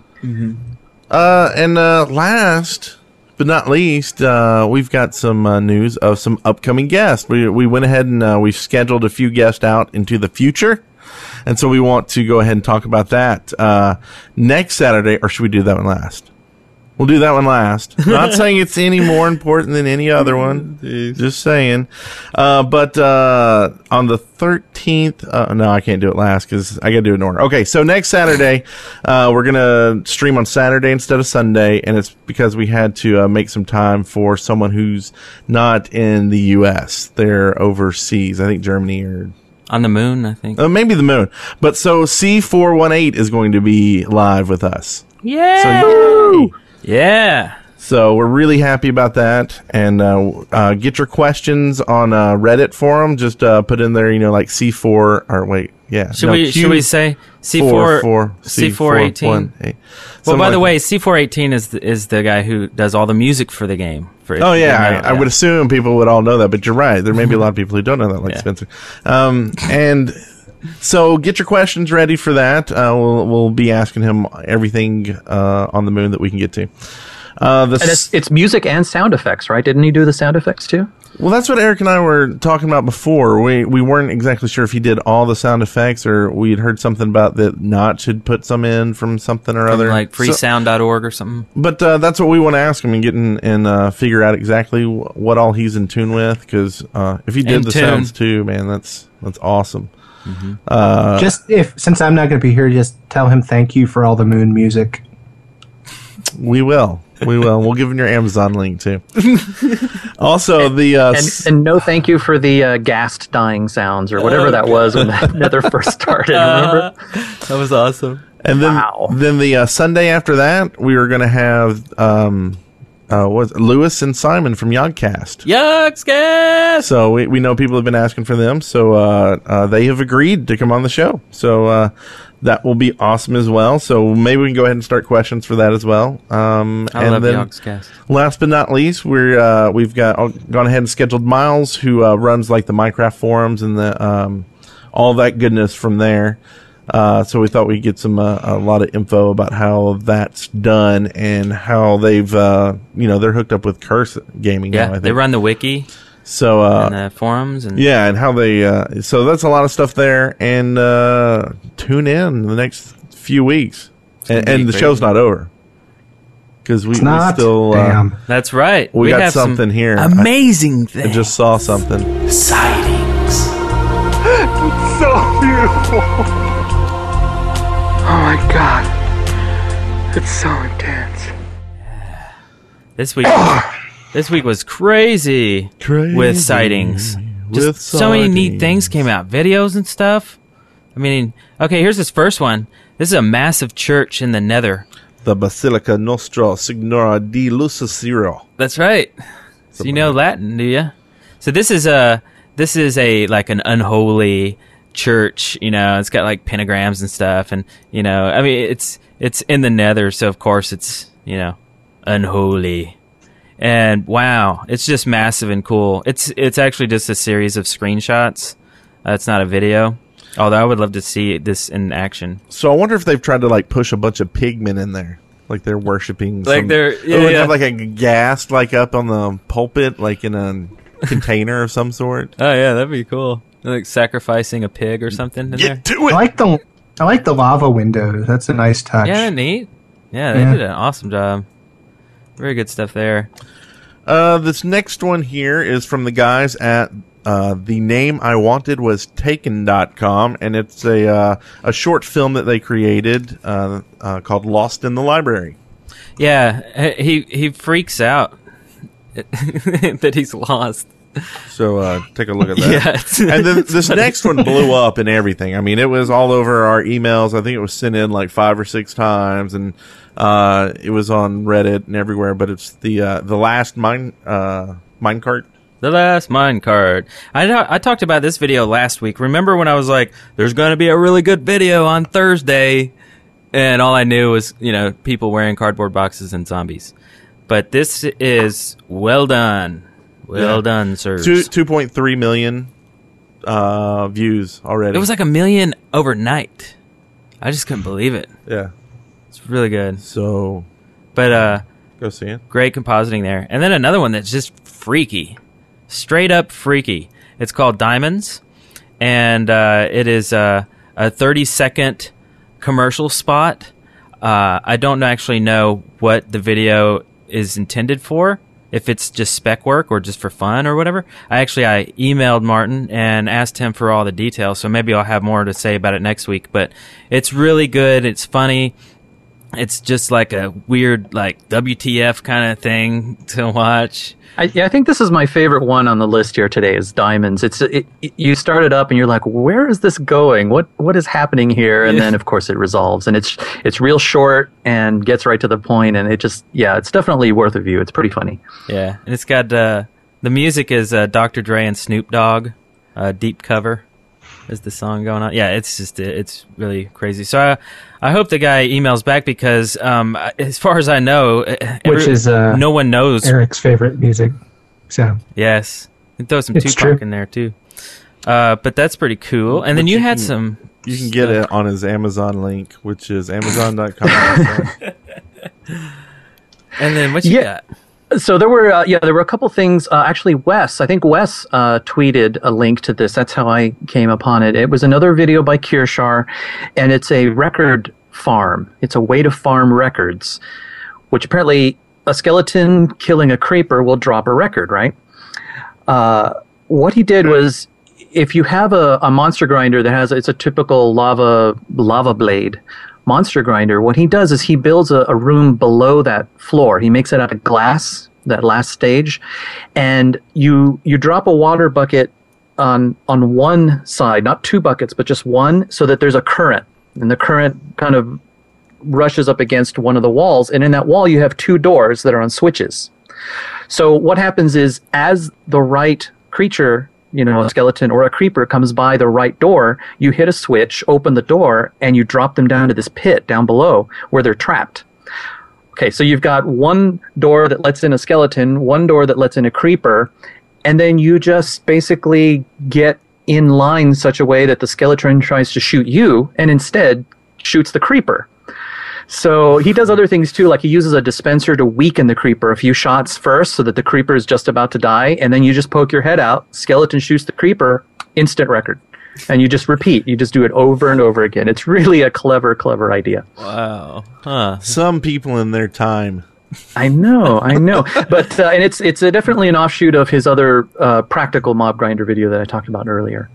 And last but not least, we've got some news of some upcoming guests. We went ahead and we've scheduled a few guests out into the future. And so we want to go ahead and talk about that next Saturday, or should we do that one last? We'll do that one last. Not saying it's any more important than any other one. Just saying. But on the 13th, no, I can't do it last because I got to do it in order. Okay, so next Saturday, we're going to stream on Saturday instead of Sunday, and it's because we had to make some time for someone who's not in the U.S. They're overseas. I think Germany or... On the moon, I think. maybe the moon. But so C418 is going to be live with us. Yeah. So, Yeah. So we're really happy about that. And get your questions on Reddit forum. Just put in there, like C4 or wait, yeah. Should we say C4 C418? Well, by the way, C418 is the guy who does all the music for the game. I would assume people would all know that, but you're right. There may be a lot of people who don't know that, like Spencer. And so get your questions ready for that. We'll be asking him everything on the moon that we can get to. And it's music and sound effects, right? Didn't he do the sound effects too? Well, that's what Eric and I were talking about before. We weren't exactly sure if he did all the sound effects, or we had heard something about that Notch had put some in from something or other. Like freesound.org or something. But that's what we want to ask him and get and figure out exactly what all he's in tune with, because if he did sounds too, man, that's awesome. Mm-hmm. Since I'm not going to be here, just tell him thank you for all the moon music. We will. We'll give him your Amazon link too. Also, and no thank you for the ghast dying sounds or whatever that was when that Nether first started. Remember? That was awesome. And then the Sunday after that, we were going to have Lewis and Simon from Yogcast. Yogscast! So we know people have been asking for them, so they have agreed to come on the show. So that will be awesome as well. So maybe we can go ahead and start questions for that as well. I love Yogscast. Last but not least, we've gone ahead and scheduled Miles, who runs like the Minecraft forums and the all that goodness from there. So we thought we'd get some a lot of info about how that's done and how they've they're hooked up with Curse Gaming. Yeah, now, I think. they run the wiki. So and the forums and and how they so that's a lot of stuff there, and tune in the next few weeks, and the show's not over because we still that's right, we got something here amazing thing. I just saw something. Sightings. It's so beautiful. Oh my god, it's so intense. This week was crazy with sightings. Just so many neat things came out. Videos and stuff. I mean, okay, here's this first one. This is a massive church in the Nether. The Basilica Nostra Signora di Lucicero. That's right. So you know Latin, do you? So this is a like an unholy church, it's got like pentagrams and stuff, and I mean it's in the Nether, so of course it's unholy. And wow, it's just massive and cool. It's actually just a series of screenshots. It's not a video. Although I would love to see this in action. So I wonder if they've tried to like push a bunch of pigmen in there, like they're worshiping. Like have like a ghast like up on the pulpit, like in a container of some sort. Oh yeah, that'd be cool. Like sacrificing a pig or something. Get to it. I like the lava windows. That's a nice touch. Yeah, neat. Yeah, they did an awesome job. Very good stuff there. This next one here is from the guys at the name I wanted was taken.com, and it's a short film that they created called Lost in the Library. Yeah, he freaks out that he's lost. So take a look at that. Yeah, and then this next one blew up and everything. I mean, it was all over our emails. I think it was sent in like 5 or 6 times, and it was on Reddit and everywhere. But it's the last minecart. The last minecart. I talked about this video last week. Remember when I was like, there's going to be a really good video on Thursday, and all I knew was, people wearing cardboard boxes and zombies. But this is well done. Well done, sir. 2.3 million views already. It was like 1 million overnight. I just couldn't believe it. Yeah. It's really good. So, but go see it. Great compositing there. And then another one that's just freaky. Straight up freaky. It's called Diamonds, and it is a 30-second commercial spot. I don't actually know what the video is intended for, if it's just spec work or just for fun or whatever. I emailed Martin and asked him for all the details, so maybe I'll have more to say about it next week. But it's really good. It's funny. It's just like a weird, like, WTF kind of thing to watch. I think this is my favorite one on the list here today is Diamonds. You start it up and you're like, where is this going? What is happening here? And then, of course, it resolves. And it's real short and gets right to the point. And it's definitely worth a view. It's pretty funny. Yeah. And it's got, the music is Dr. Dre and Snoop Dogg, Deep Cover is the song going on. Yeah, it's really crazy. So I hope the guy emails back because, as far as I know, which is no one knows Eric's favorite music. So yes, and throw some Tupac in there too. But that's pretty cool. And then you had some. You can get it on his Amazon link, which is Amazon.com. And then what you got? So there were a couple things. Actually, I think Wes tweeted a link to this. That's how I came upon it. It was another video by Kirshar, and it's a record farm. It's a way to farm records, which apparently a skeleton killing a creeper will drop a record, right? What he did was, if you have a monster grinder that it's a typical lava blade monster grinder, what he does is he builds a room below that floor. He makes it out of glass, that last stage, and you drop a water bucket on one side, not two buckets, but just one, so that there's a current, and the current kind of rushes up against one of the walls, and in that wall you have two doors that are on switches. So what happens is, as the right creature, a skeleton or a creeper comes by the right door, you hit a switch, open the door, and you drop them down to this pit down below where they're trapped. Okay, so you've got one door that lets in a skeleton, one door that lets in a creeper, and then you just basically get in line such a way that the skeleton tries to shoot you and instead shoots the creeper. So he does other things too, like he uses a dispenser to weaken the creeper a few shots first so that the creeper is just about to die, and then you just poke your head out, skeleton shoots the creeper, instant record. And you just repeat. You just do it over and over again. It's really a clever idea. Wow. Huh. Some people in their time. I know. But and it's definitely an offshoot of his other practical mob grinder video that I talked about earlier.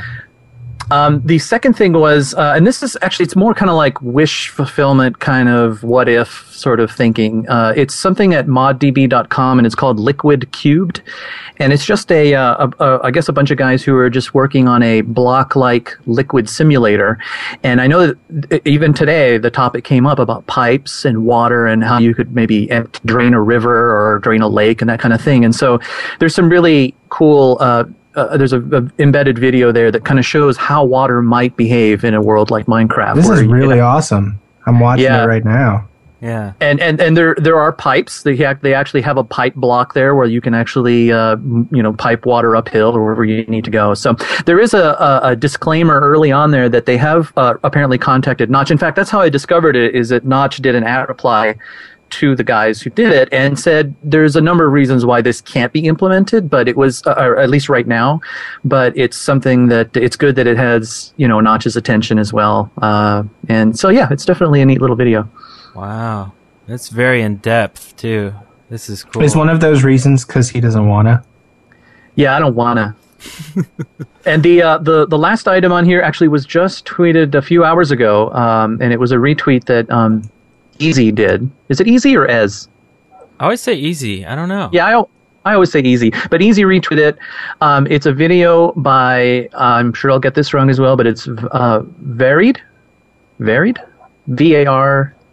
The second thing was, and this is actually, it's more kind of like wish fulfillment kind of what if sort of thinking. It's something at moddb.com, and it's called Liquid Cubed. And it's just I guess a bunch of guys who are just working on a block-like liquid simulator. And I know that even today the topic came up about pipes and water and how you could maybe drain a river or drain a lake and that kind of thing. And so there's some really cool there's a embedded video there that kind of shows how water might behave in a world like Minecraft. This is really awesome. I'm watching it right now. Yeah. And there are pipes. They actually have a pipe block there where you can actually pipe water uphill or wherever you need to go. So there is a disclaimer early on there that they have apparently contacted Notch. In fact, that's how I discovered it, is that Notch did an ad reply to the guys who did it and said there's a number of reasons why this can't be implemented, but it was, or at least right now, but it's something that it's good that it has, Notch's attention as well. And so, yeah, it's definitely a neat little video. Wow. That's very in-depth, too. This is cool. Is one of those reasons because he doesn't want to? Yeah, I don't want to. And the last item on here actually was just tweeted a few hours ago, and it was a retweet that Easy did. Is it Easy or Ez? I always say Easy. I don't know. Yeah, I always say Easy. But Easy retweeted it. It's a video by, I'm sure I'll get this wrong as well, but it's Varied? V-A-R...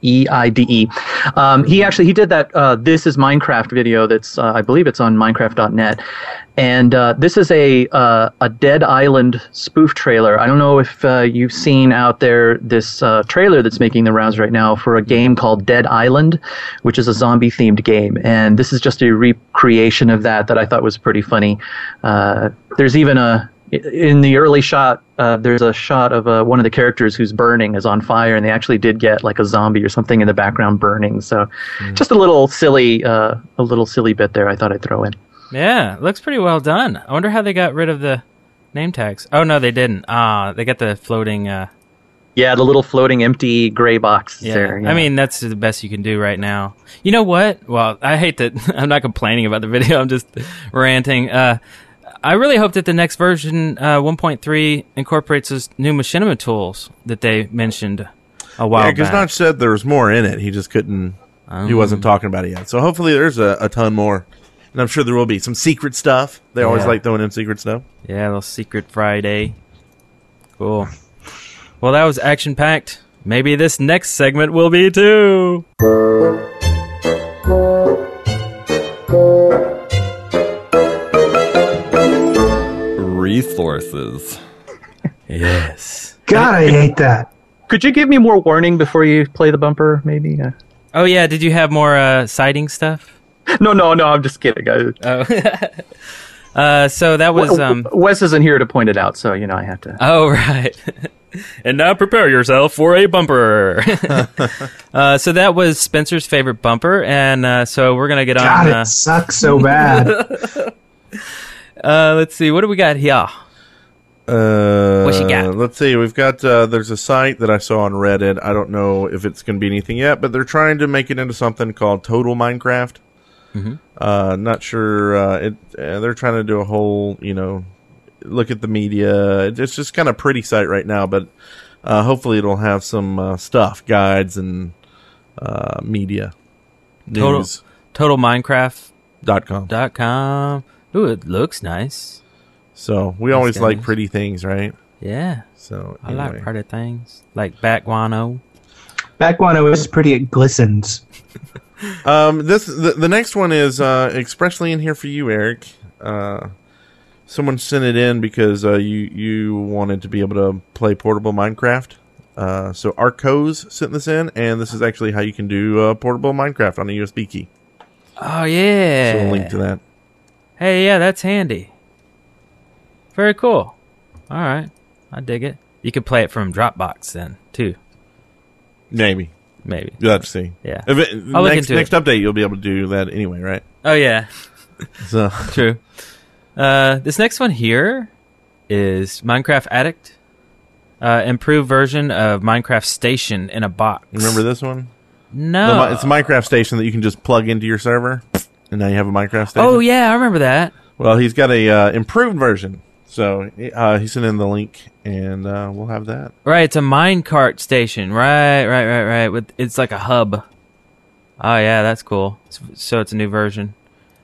EIDE. He did that This is Minecraft video that's, I believe it's on Minecraft.net. And this is a Dead Island spoof trailer. I don't know if you've seen out there this trailer that's making the rounds right now for a game called Dead Island, which is a zombie-themed game. And this is just a recreation of that I thought was pretty funny. There's even in the early shot, there's a shot of one of the characters who's burning, is on fire, and they actually did get like a zombie or something in the background burning. So just a little silly bit there I thought I'd throw in. Yeah, looks pretty well done. I wonder how they got rid of the name tags. Oh, no, they didn't. They got the floating... Yeah, the little floating empty gray box there. Yeah. I mean, that's the best you can do right now. You know what? Well, I hate that... I'm not complaining about the video. I'm just ranting. I really hope that the next version, 1.3, incorporates those new machinima tools that they mentioned a while back. Yeah, because Notch said there was more in it. He just couldn't... He wasn't talking about it yet. So hopefully there's a ton more. And I'm sure there will be some secret stuff. They always like throwing in secret stuff. Yeah, a little Secret Friday. Cool. Well, that was action-packed. Maybe this next segment will be too. Resources. Yes. God, I hate that. Could you give me more warning before you play the bumper, maybe? Oh, yeah. Did you have more sighting stuff? No, I'm just kidding. Oh. So that was... Wes isn't here to point it out, so, I have to... Oh, right. And now prepare yourself for a bumper. So that was Spencer's favorite bumper, and so we're going to get on... God, it sucks so bad. Let's see. What do we got here? What you got? Let's see. We've got... there's a site that I saw on Reddit. I don't know if it's going to be anything yet, but they're trying to make it into something called Total Minecraft. Mm-hmm. Not sure. They're trying to do a whole, look at the media. It's just kind of pretty site right now, but hopefully it'll have some stuff, guides, and media. News. TotalMinecraft.com. Ooh, it looks nice. So we always like pretty things, right? Yeah. So anyway. I like pretty things, like Bat Guano. Bat Guano is pretty. It glistens. The next one is expressly in here for you, Eric. Someone sent it in because you wanted to be able to play portable Minecraft. So Arcos sent this in, and this is actually how you can do portable Minecraft on a USB key. Oh yeah. So we'll link to that. Hey, yeah, that's handy. Very cool. All right, I dig it. You could play it from Dropbox then too. Maybe. You'll have to see. Yeah. Next update, you'll be able to do that anyway, right? Oh, yeah. So true. This next one here is Minecraft Addict. Improved version of Minecraft Station in a box. Remember this one? No. It's a Minecraft Station that you can just plug into your server, and now you have a Minecraft Station. Oh, yeah, I remember that. Well, he's got a improved version. So he sent in the link, and we'll have that. Right, it's a minecart station. Right. It's like a hub. Oh, yeah, that's cool. So it's a new version.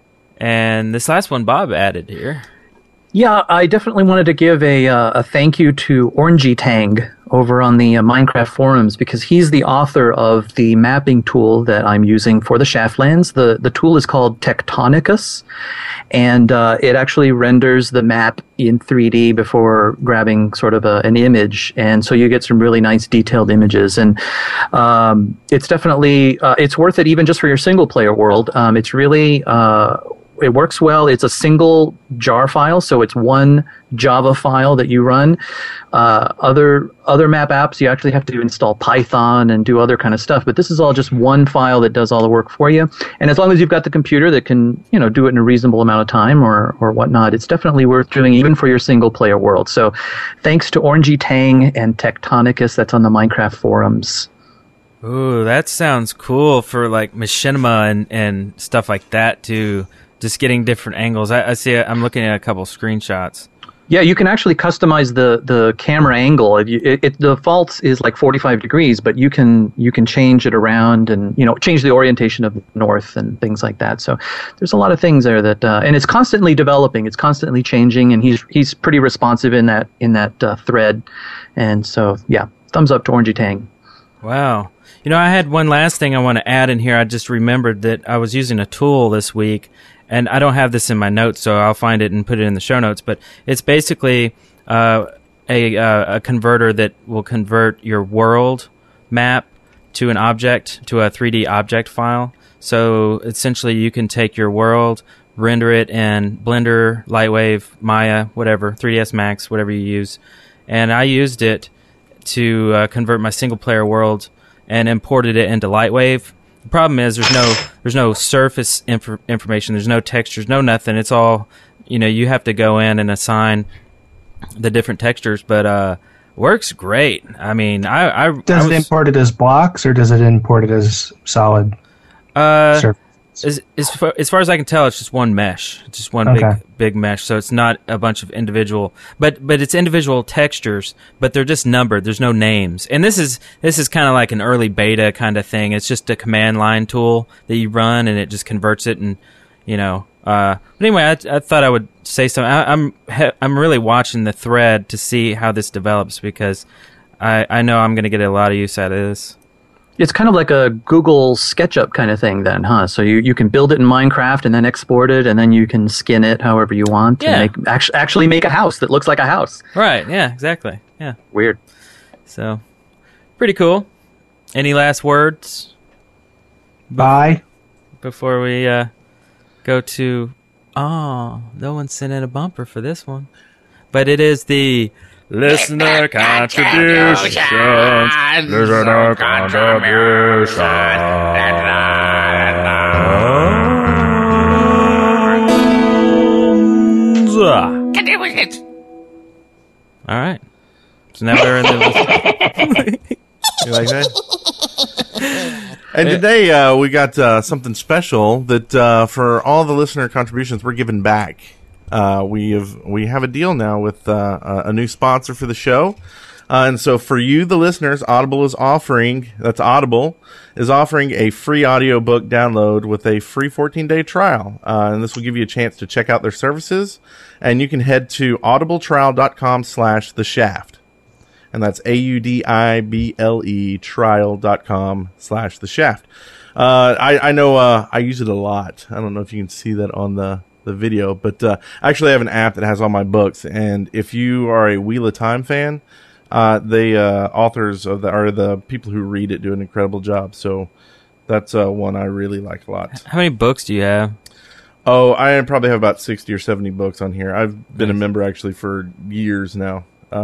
And this last one Bob added here. Yeah, I definitely wanted to give a thank you to Orangey Tang over on the Minecraft forums, because he's the author of the mapping tool that I'm using for the Shaftlands. The tool is called Tectonicus, and it actually renders the map in 3D before grabbing sort of an image, and so you get some really nice detailed images. And it's definitely it's worth it even just for your single player world. It's really it works well. It's a single jar file, so it's one Java file that you run. Other map apps, you actually have to install Python and do other kind of stuff, but this is all just one file that does all the work for you. And as long as you've got the computer that can, do it in a reasonable amount of time or whatnot, it's definitely worth doing even for your single player world. So thanks to Orangey Tang and Tectonicus, that's on the Minecraft forums. Ooh, that sounds cool for like machinima and stuff like that too. Just getting different angles. I see. I'm looking at a couple screenshots. Yeah, you can actually customize the camera angle. The default is like 45 degrees, but you can change it around and change the orientation of north and things like that. So there's a lot of things there that and it's constantly developing. It's constantly changing, and he's pretty responsive in that thread. And so yeah, thumbs up to Orangey Tang. Wow. You know, I had one last thing I want to add in here. I just remembered that I was using a tool this week, and I don't have this in my notes, so I'll find it and put it in the show notes. But it's basically a converter that will convert your world map to an object, to a 3D object file. So essentially you can take your world, render it in Blender, Lightwave, Maya, whatever, 3ds Max, whatever you use. And I used it to convert my single-player world and imported it into Lightwave. The problem is there's no surface information, there's no textures, no nothing. It's all, you have to go in and assign the different textures, but works great. I mean, does it import it as blocks or does it import it as solid surface? As far as I can tell, it's just one mesh. It's just one big mesh. So it's not a bunch of individual, but it's individual textures, but they're just numbered. There's no names. And this is kind of like an early beta kind of thing. It's just a command line tool that you run, and it just converts it. And but anyway, I thought I would say something. I'm really watching the thread to see how this develops, because I know I'm going to get a lot of use out of this. It's kind of like a Google SketchUp kind of thing then, huh? So you can build it in Minecraft and then export it, and then you can skin it however you want and actually make a house that looks like a house. Right, yeah, exactly. Yeah. Weird. So, pretty cool. Any last words? Bye. Before we go to... Oh, no one sent in a bumper for this one. But it is the... Listener contributions. Listener contributions. All right. So now we're in the... You like that? And today we got something special that for all the listener contributions we're giving back. We have a deal now with a new sponsor for the show, and so for you, the listeners, Audible is offering a free audiobook download with a free 14-day trial, and this will give you a chance to check out their services. And you can head to audibletrial.com/The Shaft, and that's AUDIBLE trial.com/The Shaft. I know I use it a lot. I don't know if you can see that on the video, but I actually have an app that has all my books, and if you are a Wheel of Time fan, the authors of the people who read it do an incredible job. So that's one I really like a lot. How many books do you have? Oh, I probably have about 60 or 70 books on here. I've been a member actually for years now.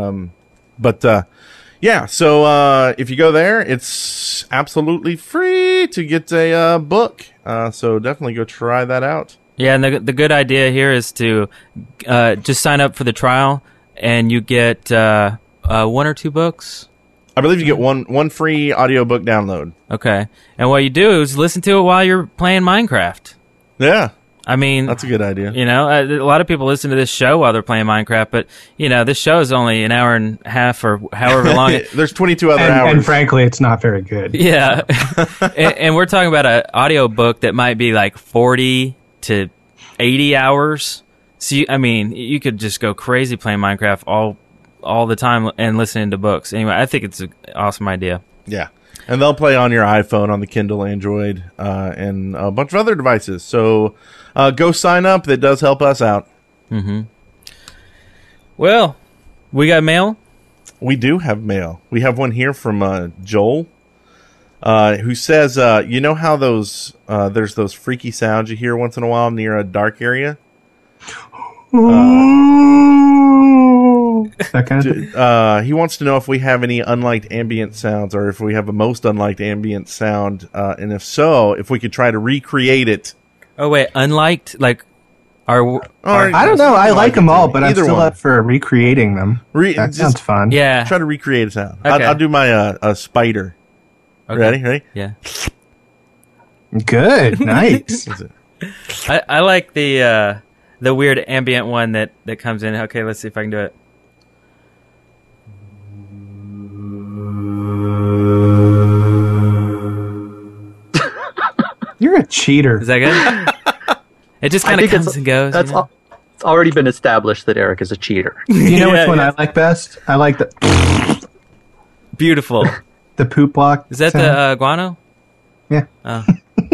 Yeah, so if you go there, it's absolutely free to get a book. So definitely go try that out. Yeah, and the good idea here is to just sign up for the trial, and you get 1 or 2 books. I believe you get one free audiobook download. Okay, and what you do is listen to it while you're playing Minecraft. Yeah. I mean, that's a good idea. A lot of people listen to this show while they're playing Minecraft, but this show is only an hour and a half or however long. There's 22 other hours, and frankly, it's not very good. Yeah, and we're talking about an audiobook that might be like 40 to 80 hours. So you could just go crazy playing Minecraft all the time and listening to books. Anyway, I think it's an awesome idea. Yeah. And they'll play on your iPhone, on the Kindle, Android, and a bunch of other devices. So go sign up. That does help us out. Mm-hmm. Well, we got mail? We do have mail. We have one here from Joel, who says, you know how there's those freaky sounds you hear once in a while near a dark area? That kind of thing? He wants to know if we have any unliked ambient sounds, or if we have a most unliked ambient sound, and if so, if we could try to recreate it. Oh wait, unliked? Like, I don't know. I like them all, but I'm still up for recreating them. That sounds fun. Yeah. Try to recreate a sound. Okay. I'll do my spider. Okay. Ready? Yeah. Good. Nice. I like the weird ambient one that comes in. Okay, let's see if I can do it. You're a cheater. Is that good? It just kind of comes and goes. It's already been established that Eric is a cheater. You know which one I like best? I like the... Beautiful. The poop block. Is that sound? the guano? Yeah. Oh.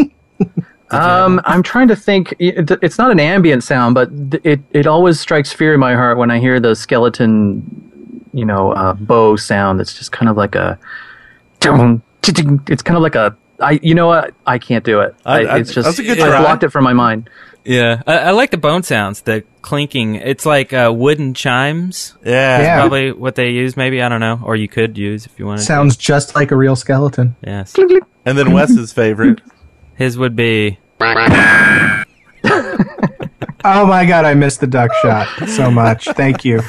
I'm trying to think. It's not an ambient sound, but it always strikes fear in my heart when I hear the skeleton, bow sound. It's just kind of like a. It's kind of like a. You know what? I can't do it. It's just. That's a good I try. blocked it from my mind. Yeah, I like the bone sounds, the clinking. It's like wooden chimes. Yeah. That's probably what they use, maybe. I don't know. Or you could use if you wanted Sounds just like a real skeleton. to. Yes. And then Wes's favorite. His would be... Oh my god, I missed the duck shot so much. Thank you.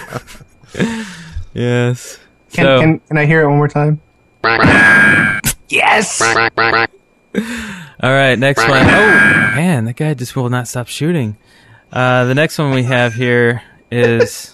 Yes. Can I hear it one more time? Yes! All right, next one. Oh, man, that guy just will not stop shooting. The next one we have here is...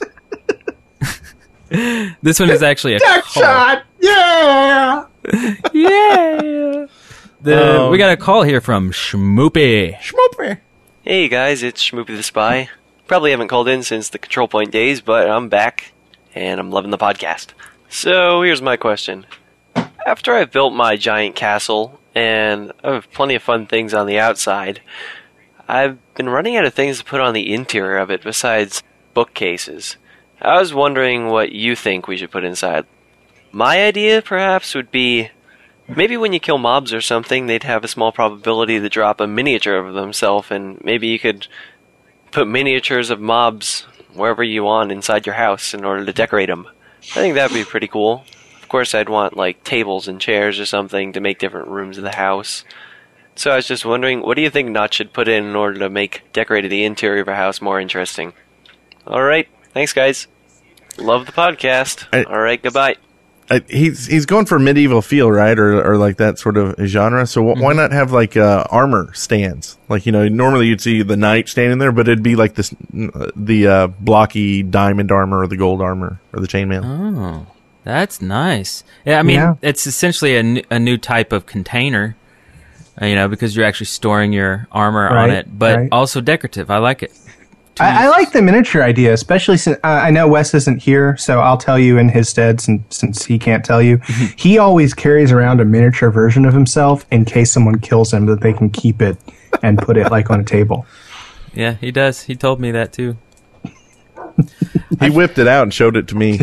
This one is actually a duck call. shot! Yeah! Yeah! We got a call here from Schmoopy. Schmoopy! Hey guys, it's Schmoopy the Spy. Probably haven't called in since the Control Point days, but I'm back, and I'm loving the podcast. So, here's my question. After I've built my giant castle, and I have plenty of fun things on the outside, I've been running out of things to put on the interior of it besides bookcases. I was wondering what you think we should put inside. My idea, perhaps, would be maybe when you kill mobs or something, they'd have a small probability to drop a miniature of themselves, and maybe you could put miniatures of mobs wherever you want inside your house in order to decorate them. I think that'd be pretty cool. Of course, I'd want like tables and chairs or something to make different rooms of the house. So I was just wondering, what do you think Notch should put in order to make decorating the interior of a house more interesting? Alright, thanks guys. Love the podcast. Alright, goodbye. He's going for medieval feel, right? Or like that sort of genre. So why not have like armor stands? Like, normally you'd see the knight standing there, but it'd be like this, the blocky diamond armor or the gold armor or the chainmail. Oh, that's nice. Yeah, I mean, it's essentially a new type of container, because you're actually storing your armor on it, but also decorative. I like it. I like the miniature idea, especially since I know Wes isn't here, so I'll tell you in his stead since he can't tell you. He always carries around a miniature version of himself in case someone kills him, that they can keep it and put it like on a table. Yeah, he does. He told me that too. He whipped it out and showed it to me.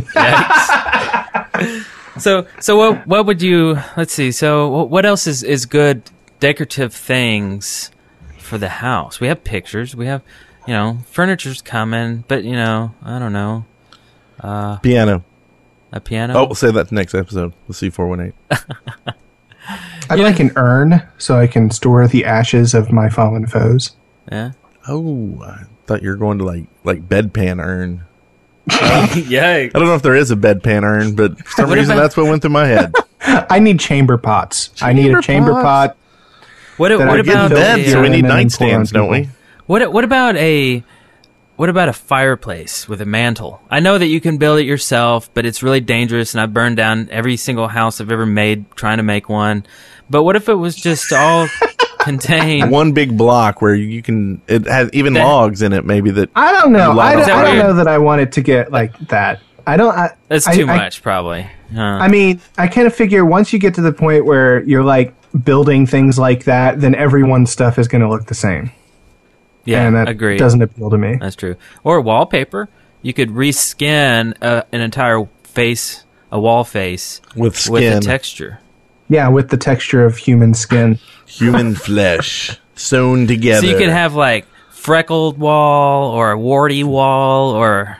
So what would you? Let's see. So what else is good decorative things for the house? We have pictures. We have. Furniture's coming, but, I don't know. Piano. A piano? Oh, we'll say that next episode. We'll see 418. I'd like an urn so I can store the ashes of my fallen foes. Yeah. Oh, I thought you were going to like bedpan urn. Yeah. I don't know if there is a bedpan urn, but for some reason that's what went through my head. I need chamber pots. I need a chamber pot. What about bed? So we need nightstands, don't we? What about a fireplace with a mantle? I know that you can build it yourself, but it's really dangerous, and I've burned down every single house I've ever made trying to make one. But what if it was just all contained? One big block where it has even logs in it, maybe that. I don't know. I don't know that I want it to get like that. That's too much, probably. I mean, I kind of figure once you get to the point where you're like building things like that, then everyone's stuff is going to look the same. Yeah, and that agreed. Doesn't appeal to me. That's true. Or wallpaper. You could reskin an entire face, a wall face, with skin. With the texture. Yeah, with the texture of human skin. Human flesh sewn together. So you could have like freckled wall or a warty wall or,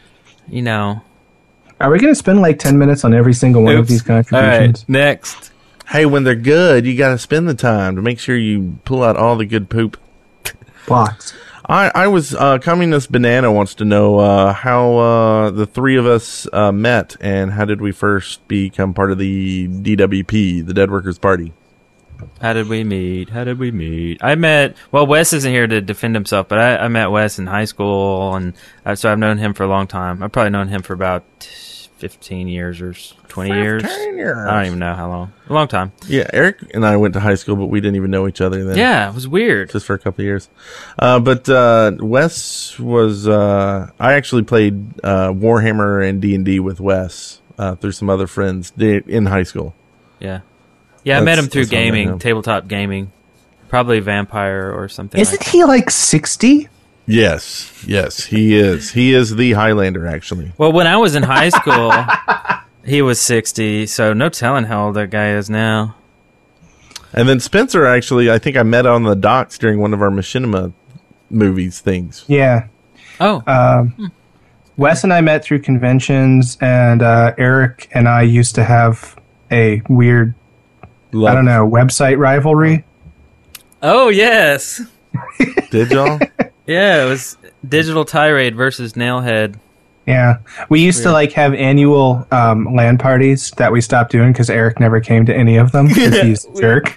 Are we going to spend like 10 minutes on every single one of these contributions? All right, next. Hey, when they're good, you got to spend the time to make sure you pull out all the good poop. Blocks. I was Communist Banana wants to know how the three of us met and how did we first become part of the DWP, the Dead Workers Party. How did we meet? I met, Wes isn't here to defend himself, but I met Wes in high school, and so I've known him for a long time. I've probably known him for about 15 years or 20 years. I don't even know how long. A long time. Yeah, Eric and I went to high school, but we didn't even know each other then. Yeah, it was weird. Just for a couple of years. But Wes was... I actually played Warhammer and D&D with Wes through some other friends in high school. Yeah. Yeah, I met him through that's how I met gaming, him. tabletop gaming. Probably Vampire or something. Isn't he like 60? Yes, he is. He is the Highlander, actually. Well, when I was in high school, he was 60, so no telling how old that guy is now. And then Spencer, actually, I think I met on the docks during one of our Machinima movies things. Yeah. Oh. Wes and I met through conventions, and Eric and I used to have a weird, I don't know, website rivalry. Oh, yes. Did y'all? Yeah, it was Digital Tirade versus Nailhead. Yeah. We used to like have annual LAN parties that we stopped doing because Eric never came to any of them because he's a jerk.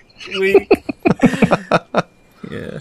Yeah.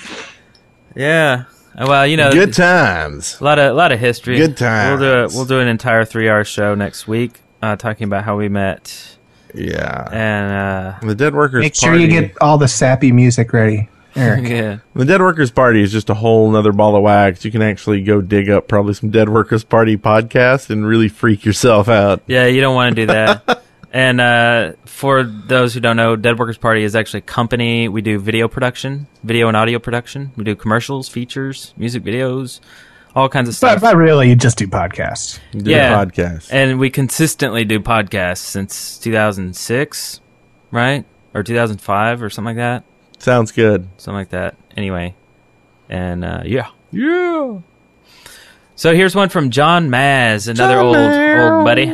Yeah. Well, you know, good times. A lot of history. Good times. We'll do an entire 3-hour show next week, talking about how we met. Yeah. And the Dead Workers Make sure Party. you get all the sappy music ready, Eric. Yeah. The Dead Workers Party is just a whole nother ball of wax. You can actually go dig up probably some Dead Workers Party podcasts and really freak yourself out. Yeah, you don't want to do that. And for those who don't know, Dead Workers Party is actually a company. We do video production, video and audio production. We do commercials, features, music videos, all kinds of stuff. But really, you just do podcasts. Podcasts. And we consistently do podcasts since 2006, right? Or 2005 or something like that. Sounds good. Something like that. Anyway. And yeah. Yeah. So here's one from John Maz, another old buddy.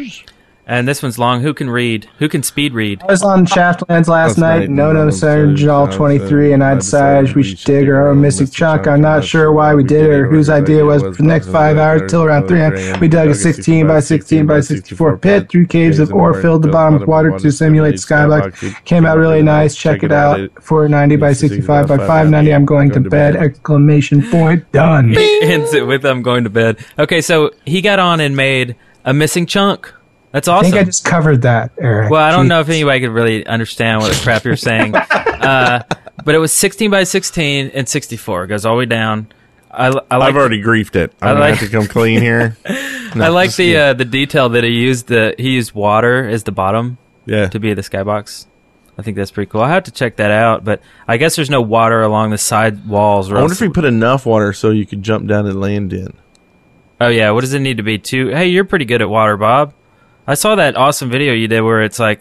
And this one's long. Who can read? Who can speed read? I was on Shaftlands last night. No, Surge, all 23, and I decided we should dig our own missing chunk. I'm not sure why we did it or whose idea it was. For the next 5 hours till around 3 a.m., we dug a 16 by 16 by 64 pit through caves of ore, filled the bottom with water to simulate skyblocks. Came out really nice. Check it out. 490 by 65 by 590. I'm going to bed! Exclamation point! Done. He ends it with "I'm going to bed." Okay, so he got on and made a missing chunk. That's awesome. I think I just covered that, Eric. Well, I don't know if anybody could really understand what the crap you're saying. But it was 16 by 16 and 64. It goes all the way down. I've already griefed it. I'm going to have to come clean here. I like the detail that he used. He used water as the bottom to be the skybox. I think that's pretty cool. I have to check that out, but I guess there's no water along the side walls. I wonder if we put enough water so you could jump down and land in. Oh, yeah. What does it need to be? Hey, you're pretty good at water, Bob. I saw that awesome video you did where it's like,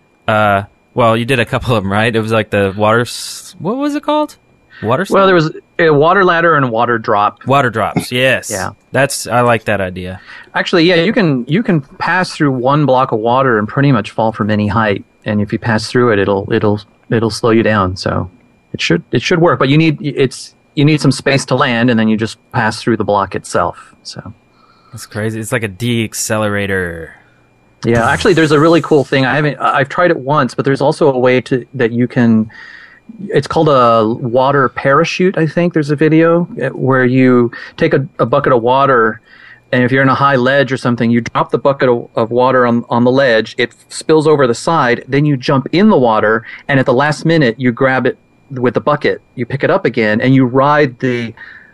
well, you did a couple of them, right? It was like the water, what was it called? Water slide? Well, there was a water ladder and a water drop. Water drops, yes. Yeah. I like that idea. Actually, yeah, you can pass through one block of water and pretty much fall from any height. And if you pass through it, it'll slow you down. So it should work. But you need some space to land, and then you just pass through the block itself. So that's crazy. It's like a de-accelerator. Yeah, actually, there's a really cool thing. I've tried it once, but there's also a way that you can. It's called a water parachute. I think there's a video where you take a bucket of water, and if you're in a high ledge or something, you drop the bucket of water on the ledge. It spills over the side. Then you jump in the water, and at the last minute, you grab it with the bucket. You pick it up again, and you ride the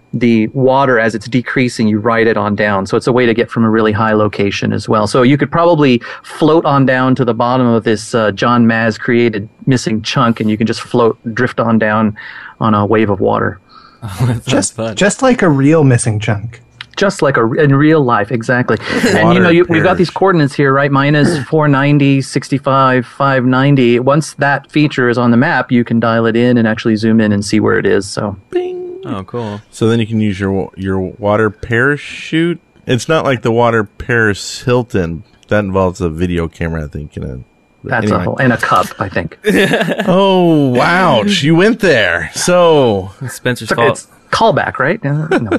water as it's decreasing, you ride it on down. So it's a way to get from a really high location as well. So you could probably float on down to the bottom of this John Maz created missing chunk, and you can just drift on down on a wave of water. Just like a real missing chunk. Just like in real life, exactly. And we've got these coordinates here, right? Mine is 490, 65, 590. Once that feature is on the map, you can dial it in and actually zoom in and see where it is. So. Bing. Oh, cool. So then you can use your water parachute. It's not like the water Paris Hilton. That involves a video camera, I think. That's anyway. And a cup, I think. Oh, wow. You went there. So. Spencer's fault. It's callback, right? No.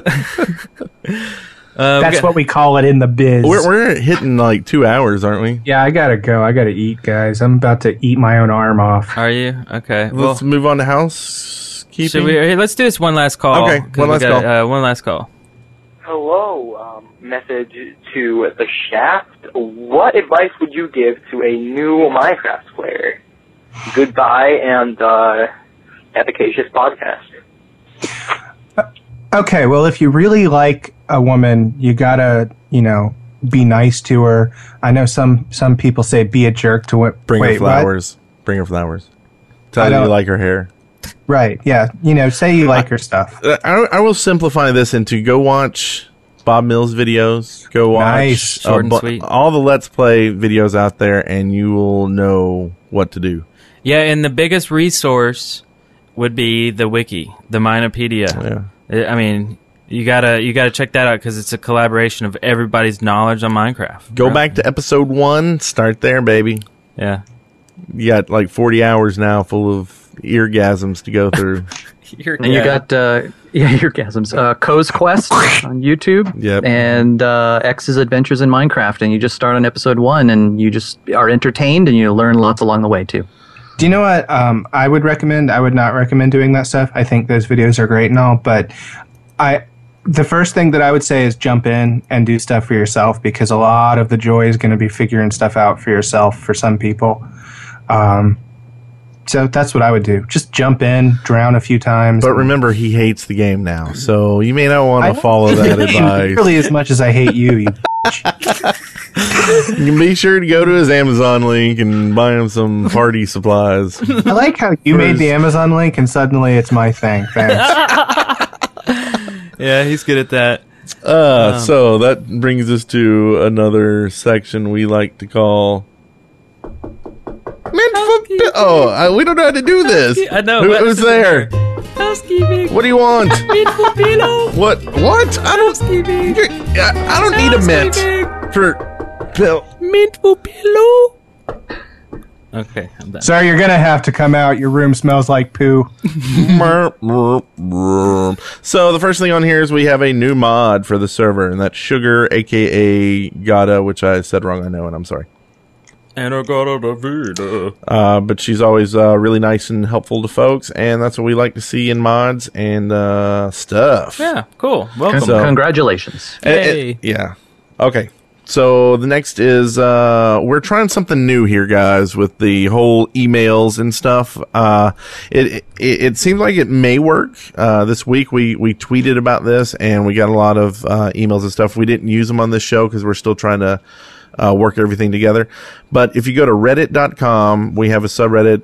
That's what we call it in the biz. We're hitting like 2 hours, aren't we? Yeah, I gotta go. I gotta eat, guys. I'm about to eat my own arm off. Are you? Okay. Let's move on to housekeeping. Let's do this one last call. Okay, one last call. Hello, message to the Shaft. What advice would you give to a new Minecraft player? Goodbye and efficacious podcast. Okay, well, if you really like a woman, you gotta, be nice to her. I know some people say be a jerk to it. Bring her flowers. Bring her flowers. Tell her you like her hair. Right, yeah. Say you like her stuff. I will simplify this into go watch Bob Mills videos. Go watch Short and sweet. all the Let's Play videos out there, and you will know what to do. Yeah, and the biggest resource would be the wiki, the Minopedia. Yeah. I mean, you gotta check that out because it's a collaboration of everybody's knowledge on Minecraft. Go back to episode 1. Start there, baby. Yeah. You got like 40 hours now full of eargasms to go through. And you got eargasms. Co's Quest on YouTube. Yep. And X's Adventures in Minecraft. And you just start on episode 1 and you just are entertained and you learn lots along the way too. Do you know what I would recommend? I would not recommend doing that stuff. I think those videos are great and all, but the first thing that I would say is jump in and do stuff for yourself, because a lot of the joy is going to be figuring stuff out for yourself for some people. So that's what I would do. Just jump in, drown a few times. But remember, he hates the game now, so you may not want to follow that advice. Nearly as much as I hate you, you You can be sure to go to his Amazon link and buy him some party supplies. I like how you made the Amazon link and suddenly it's my thing. Thanks. Yeah, he's good at that. So that brings us to another section we like to call... we don't know how to do this. I know. Who's there? Housekeeping. What do you want? Meatful pillow. What? I don't need a mint for pill. Meatful pillow. Okay, I'm done. Sorry, you're going to have to come out. Your room smells like poo. So the first thing on here is we have a new mod for the server, and that's Sugar, a.k.a. Gata, which I said wrong, I know, and I'm sorry. And I got a Vida. But she's always really nice and helpful to folks, and that's what we like to see in mods and stuff. Yeah, cool. Welcome. So, congratulations. Hey. Yeah. Okay. So the next is we're trying something new here, guys, with the whole emails and stuff. It seems like it may work. This week we tweeted about this, and we got a lot of emails and stuff. We didn't use them on this show because we're still trying to work everything together. But if you go to reddit.com, we have a subreddit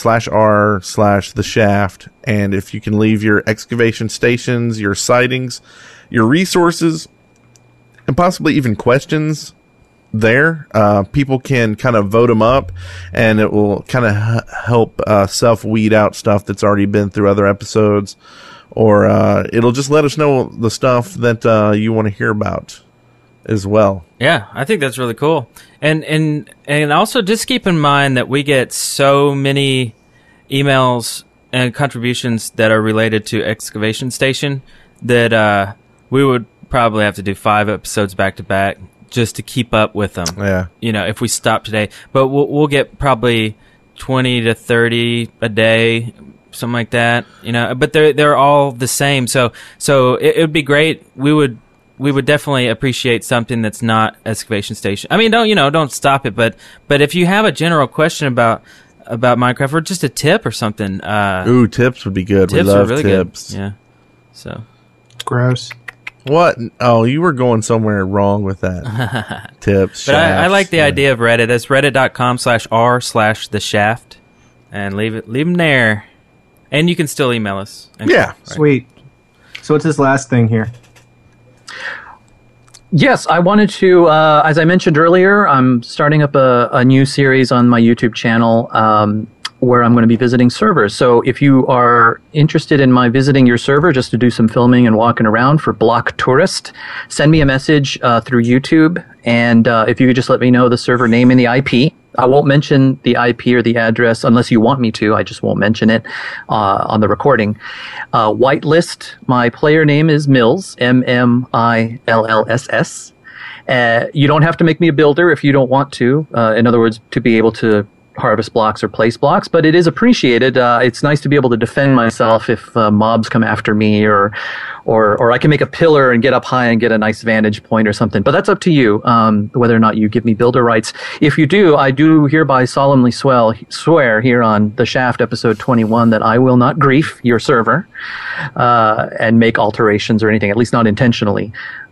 /r/the shaft, and if you can leave your excavation stations, your sightings, your resources, and possibly even questions there, people can kind of vote them up, and it will kind of help self-weed out stuff that's already been through other episodes, or it'll just let us know the stuff that you want to hear about as well. Yeah, I think that's really cool. And also just keep in mind that we get so many emails and contributions that are related to Excavation Station that we would probably have to do 5 episodes back to back just to keep up with them. Yeah. If we stop today. But we'll get probably 20 to 30 a day, something like that. But they're all the same. So it would be great. We would definitely appreciate something that's not Excavation Station. I mean, don't stop it, but if you have a general question about Minecraft or just a tip or something, tips would be good. We love really tips. Good. Yeah. So gross. What? Oh, you were going somewhere wrong with that. Tips. But I like the idea of Reddit. That's reddit.com/r/the shaft, and leave them there. And you can still email us. Yeah. Right. Sweet. So what's this last thing here? Yes, I wanted to, as I mentioned earlier, I'm starting up a new series on my YouTube channel where I'm going to be visiting servers. So if you are interested in my visiting your server just to do some filming and walking around for Block Tourist, send me a message through YouTube. And if you could just let me know the server name and the IP. I won't mention the IP or the address unless you want me to. I just won't mention it on the recording. Whitelist, my player name is Mills, MMILLSS. You don't have to make me a builder if you don't want to. In other words, to be able to harvest blocks or place blocks, but it is appreciated. It's nice to be able to defend myself if mobs come after me, or I can make a pillar and get up high and get a nice vantage point or something. But that's up to you, whether or not you give me builder rights. If you do, I do hereby solemnly swear here on The Shaft episode 21 that I will not grief your server and make alterations or anything, at least not intentionally.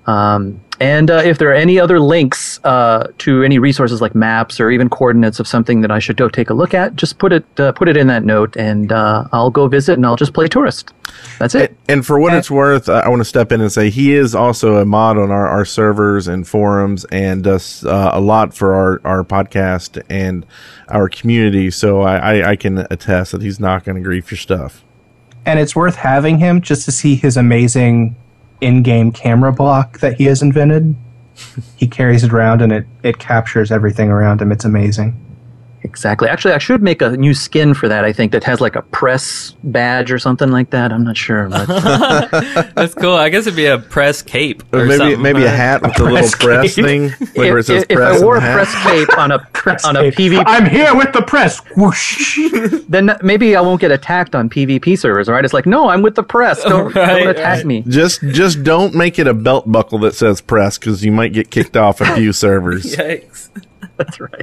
And if there are any other links to any resources like maps or even coordinates of something that I should go take a look at, just put it in that note, and I'll go visit and I'll just play tourist. That's it. And for what it's worth, I want to step in and say he is also a mod on our servers and forums, and does a lot for our podcast and our community. So I can attest that he's not going to grief your stuff. And it's worth having him just to see his amazing in-game camera block that he has invented. He carries it around and it captures everything around him. It's amazing. Exactly. Actually, I should make a new skin for that, I think, that has like a press badge or something like that. I'm not sure. But that's cool. I guess it'd be a press cape. Or maybe a hat with the little press thing. Where it says if press I wore a hat. press cape on a PvP... I'm here with the press. Whoosh. Then maybe I won't get attacked on PvP servers, right? It's like, no, I'm with the press. Don't attack me. Just don't make it a belt buckle that says press, because you might get kicked off a few servers. Yikes. That's right.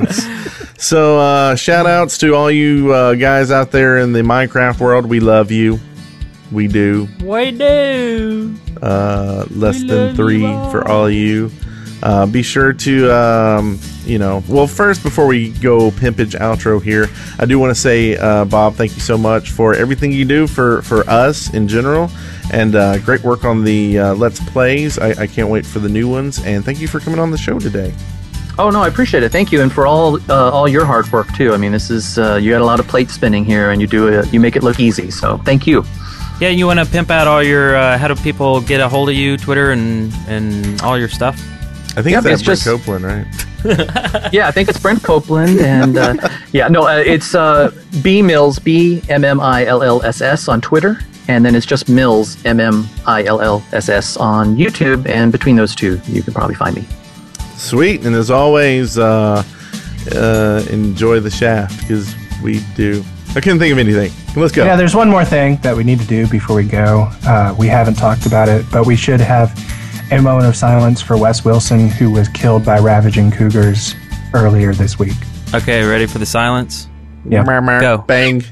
So shout outs to all you guys out there in the Minecraft world. We love you. We do. We do. Less than 3 for all of you. Be sure to, well, first, before we go pimpage outro here, I do want to say, Bob, thank you so much for everything you do for us in general. And great work on the Let's Plays. I can't wait for the new ones. And thank you for coming on the show today. Oh, no, I appreciate it. Thank you. And for all your hard work, too. I mean, this is, you got a lot of plate spinning here, and you make it look easy. So thank you. Yeah, you want to pimp out all your, how do people get a hold of you, Twitter, and all your stuff? I think it's Brent Copeland, right? Yeah, I think it's Brent Copeland. And, it's B Mills, BMMILLSS on Twitter. And then it's just Mills, MMILLSS on YouTube. And between those two, you can probably find me. Sweet, and as always, enjoy the shaft, because we do. I couldn't think of anything. Let's go. Yeah, there's one more thing that we need to do before we go. We haven't talked about it, but we should have a moment of silence for Wes Wilson, who was killed by ravaging cougars earlier this week. Okay, ready for the silence? Yeah. Go. Bang.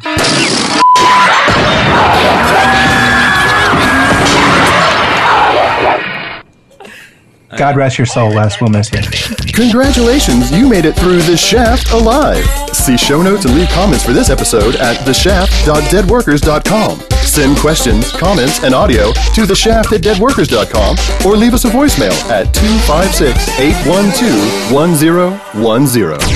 God rest your soul, Wes. We'll miss you. Congratulations, you made it through The Shaft alive. See show notes and leave comments for this episode at theshaft.deadworkers.com. Send questions, comments, and audio to theshaft@deadworkers.com or leave us a voicemail at 256-812-1010.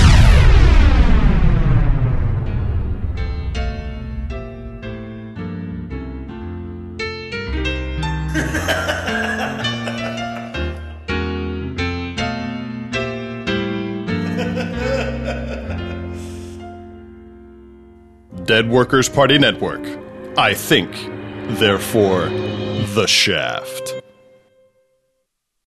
Dead Workers Party Network. I think, therefore, The Shaft.